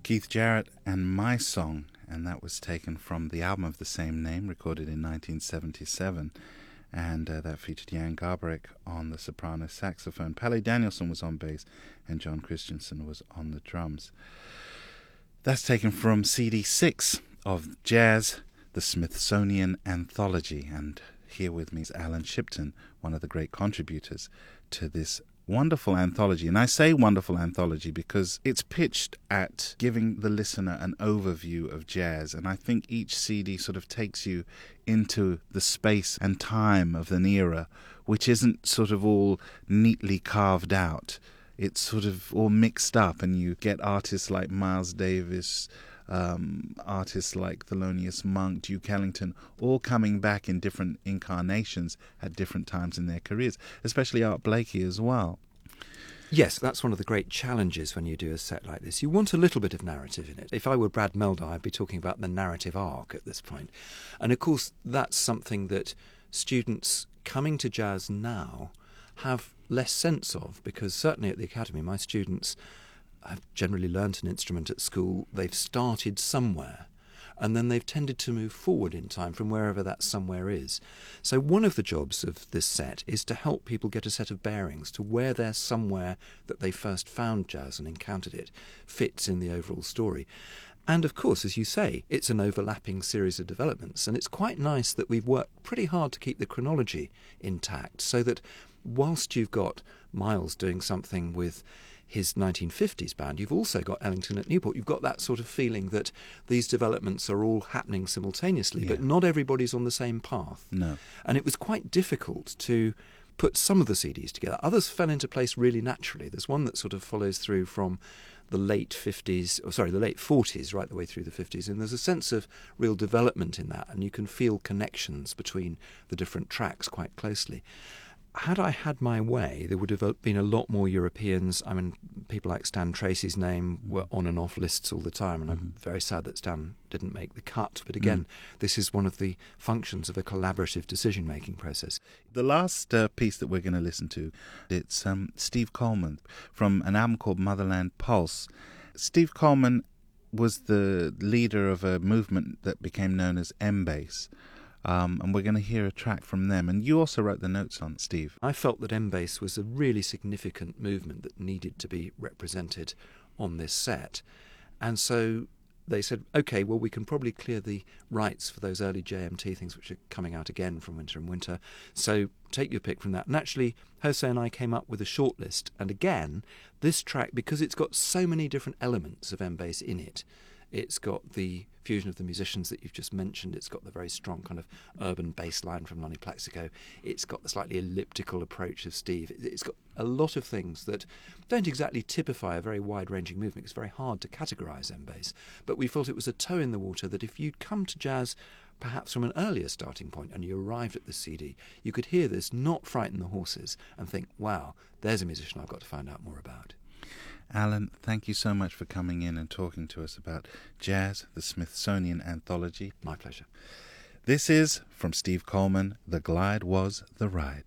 Keith Jarrett and My Song, and that was taken from the album of the same name, recorded in nineteen seventy-seven, and uh, that featured Jan Garbarek on the soprano saxophone. Palle Danielson was on bass, and John Christensen was on the drums. That's taken from C D six of Jazz, the Smithsonian Anthology, and here with me is Alan Shipton, one of the great contributors to this wonderful anthology. And I say wonderful anthology because it's pitched at giving the listener an overview of jazz, and I think each C D sort of takes you into the space and time of an era which isn't sort of all neatly carved out. It's sort of all mixed up, and you get artists like Miles Davis, um, artists like Thelonious Monk, Duke Ellington, all coming back in different incarnations at different times in their careers, especially Art Blakey as well. Yes, that's one of the great challenges when you do a set like this. You want a little bit of narrative in it. If I were Brad Meldau, I'd be talking about the narrative arc at this point. And of course, that's something that students coming to jazz now have less sense of, because certainly at the Academy, my students have generally learnt an instrument at school. They've started somewhere, and then they've tended to move forward in time from wherever that somewhere is. So one of the jobs of this set is to help people get a set of bearings to where their somewhere that they first found jazz and encountered it fits in the overall story. And of course, as you say, it's an overlapping series of developments, and it's quite nice that we've worked pretty hard to keep the chronology intact, so that whilst you've got Miles doing something with his nineteen fifties band, you've also got Ellington at Newport. You've got that sort of feeling that these developments are all happening simultaneously, yeah. But not everybody's on the same path. No. And it was quite difficult to put some of the C Ds together. Others fell into place really naturally. There's one that sort of follows through from the late fifties, or sorry, the late forties right the way through the fifties, and there's a sense of real development in that, and you can feel connections between the different tracks quite closely. Had I had my way, there would have been a lot more Europeans. I mean, people like Stan Tracy's name were on and off lists all the time, and mm-hmm. I'm very sad that Stan didn't make the cut. But again, mm. this is one of the functions of a collaborative decision-making process. The last uh, piece that we're going to listen to, it's um, Steve Coleman from an album called Motherland Pulse. Steve Coleman was the leader of a movement that became known as M-Bass. Um, and we're going to hear a track from them. And you also wrote the notes on, Steve. I felt that M-Bass was a really significant movement that needed to be represented on this set. And so they said, OK, well, we can probably clear the rights for those early J M T things which are coming out again from Winter and Winter. So take your pick from that. And actually, Jose and I came up with a short list. And again, this track, because it's got so many different elements of M-Bass in it, it's got the fusion of the musicians that you've just mentioned. It's got the very strong kind of urban bass line from Lonnie Plaxico. It's got the slightly elliptical approach of Steve. It's got a lot of things that don't exactly typify a very wide-ranging movement. It's very hard to categorise M-Bass. But we felt it was a toe in the water that if you'd come to jazz perhaps from an earlier starting point and you arrived at the C D, you could hear this, not frighten the horses, and think, wow, there's a musician I've got to find out more about. Alan, thank you so much for coming in and talking to us about Jazz, the Smithsonian Anthology. My pleasure. This is, from Steve Coleman, The Glide Was the Ride.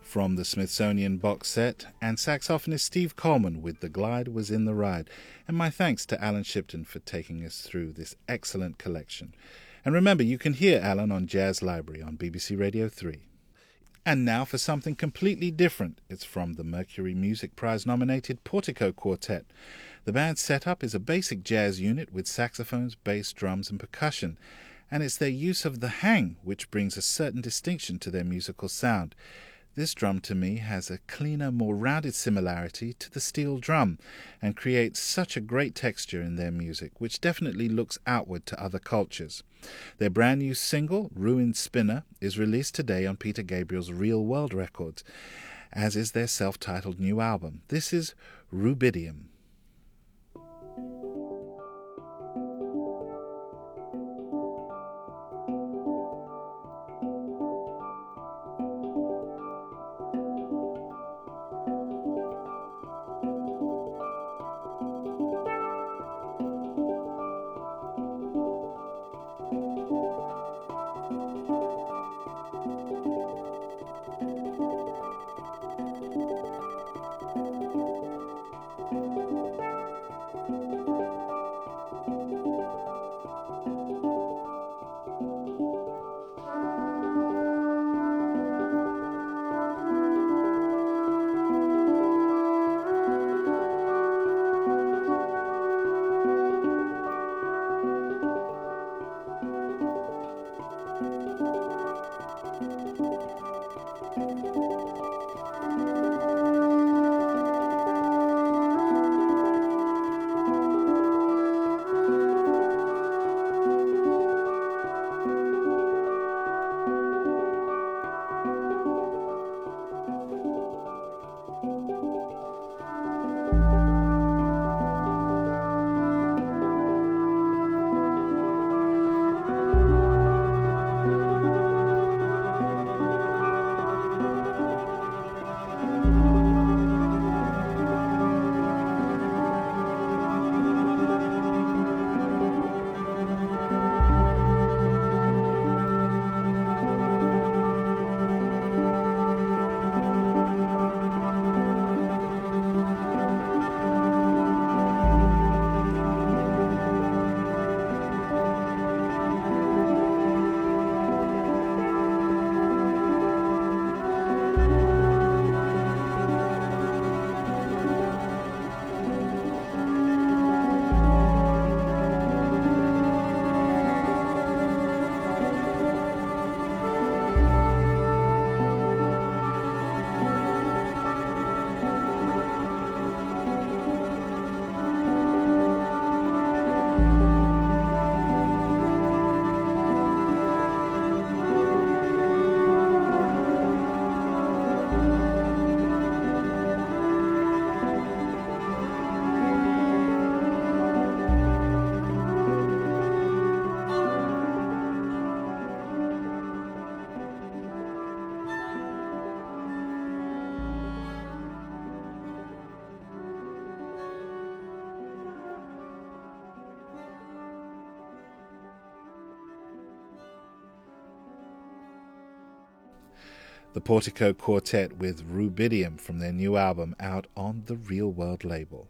from the Smithsonian box set, and saxophonist Steve Coleman with The Glide Was in the Ride. And my thanks to Alan Shipton for taking us through this excellent collection. And remember, you can hear Alan on Jazz Library on B B C Radio three. And now for something completely different. It's from the Mercury Music Prize nominated Portico Quartet. The band's setup is a basic jazz unit with saxophones, bass, drums and percussion. And it's their use of the hang which brings a certain distinction to their musical sound. This drum to me has a cleaner, more rounded similarity to the steel drum and creates such a great texture in their music, which definitely looks outward to other cultures. Their brand new single, Ruined Spinner, is released today on Peter Gabriel's Real World Records, as is their self-titled new album. This is Rubidium. The Portico Quartet with Rubidium from their new album out on the Real World label.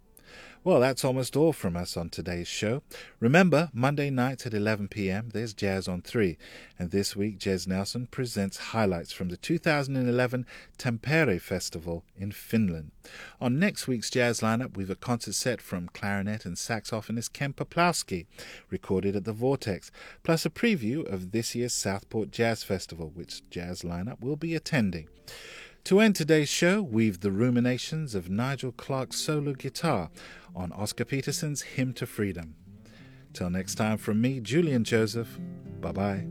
Well, that's almost all from us on today's show. Remember, Monday nights at eleven p.m, there's Jazz on three, and this week Jez Nelson presents highlights from the two thousand eleven Tampere Festival in Finland. On next week's Jazz lineup, we've a concert set from clarinet and saxophonist Ken Poplawski, recorded at the Vortex, plus a preview of this year's Southport Jazz Festival, which Jazz lineup will be attending. To end today's show, we've the ruminations of Nigel Clark's solo guitar on Oscar Peterson's Hymn to Freedom. Till next time from me, Julian Joseph, bye-bye.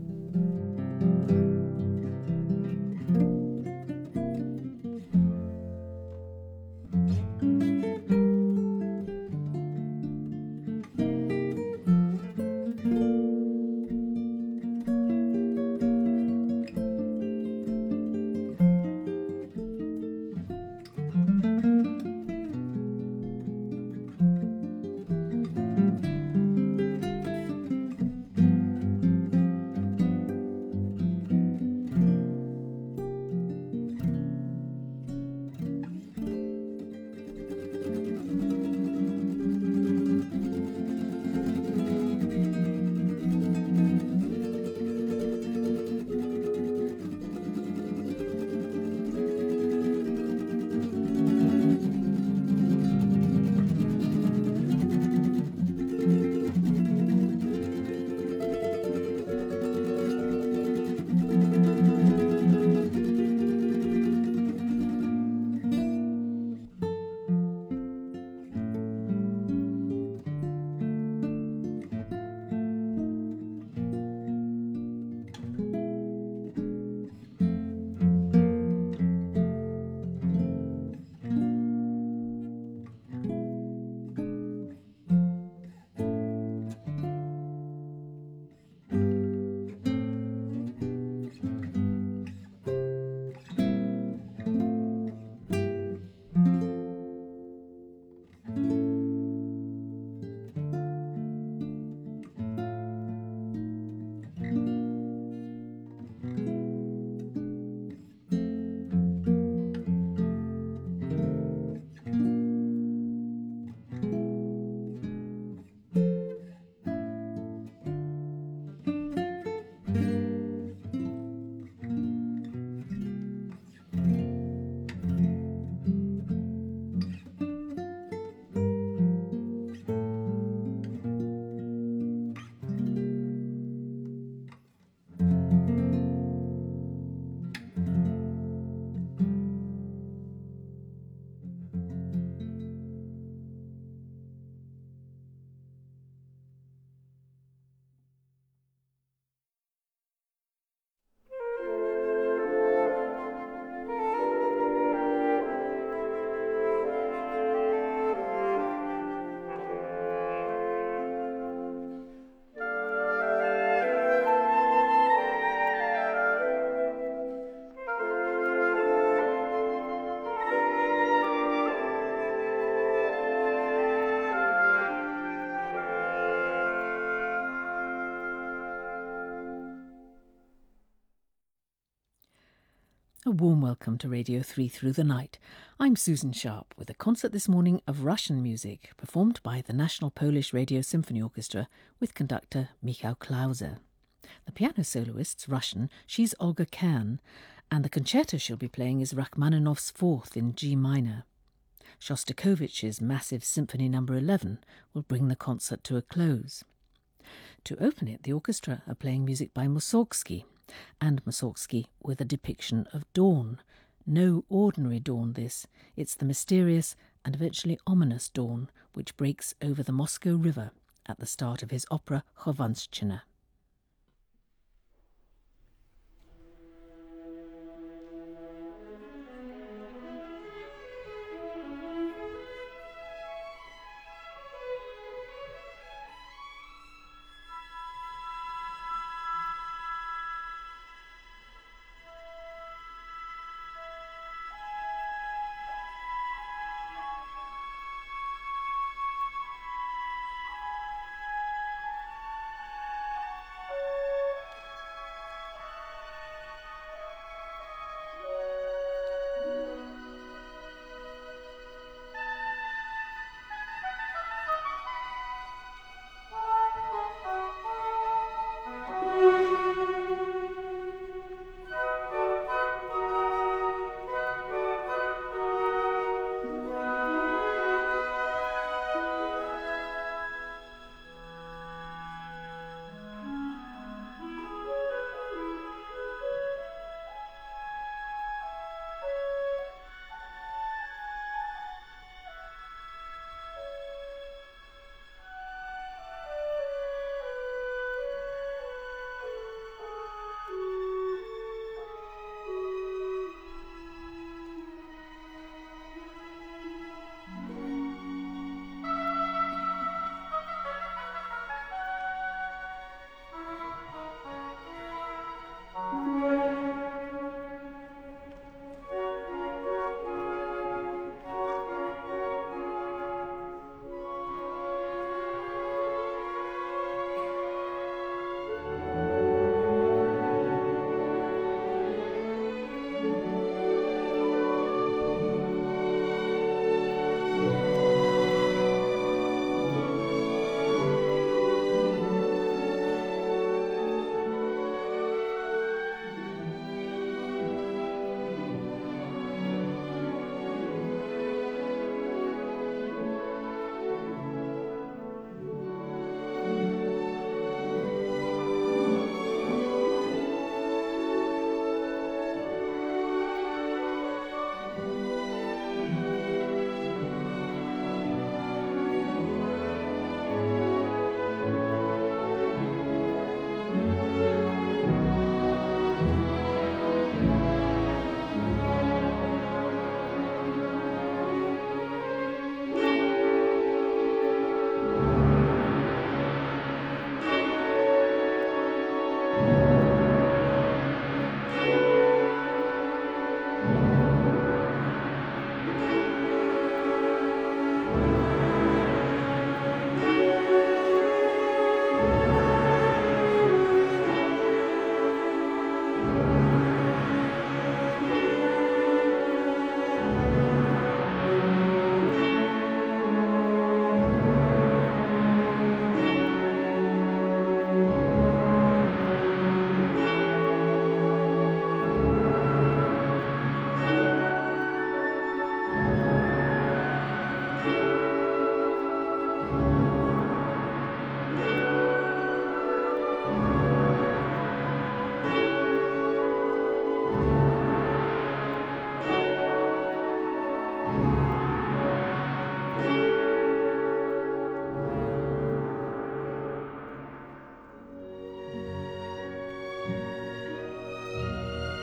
A warm welcome to Radio three Through the Night. I'm Susan Sharp with a concert this morning of Russian music performed by the National Polish Radio Symphony Orchestra with conductor Michał Klauser. The piano soloist's Russian, she's Olga Kern, and the concerto she'll be playing is Rachmaninoff's Fourth in G minor. Shostakovich's massive Symphony Number eleven will bring the concert to a close. To open it, the orchestra are playing music by Mussorgsky, and Mussorgsky with a depiction of dawn. No ordinary dawn this, it's the mysterious and eventually ominous dawn which breaks over the Moscow River at the start of his opera Khovanshchina.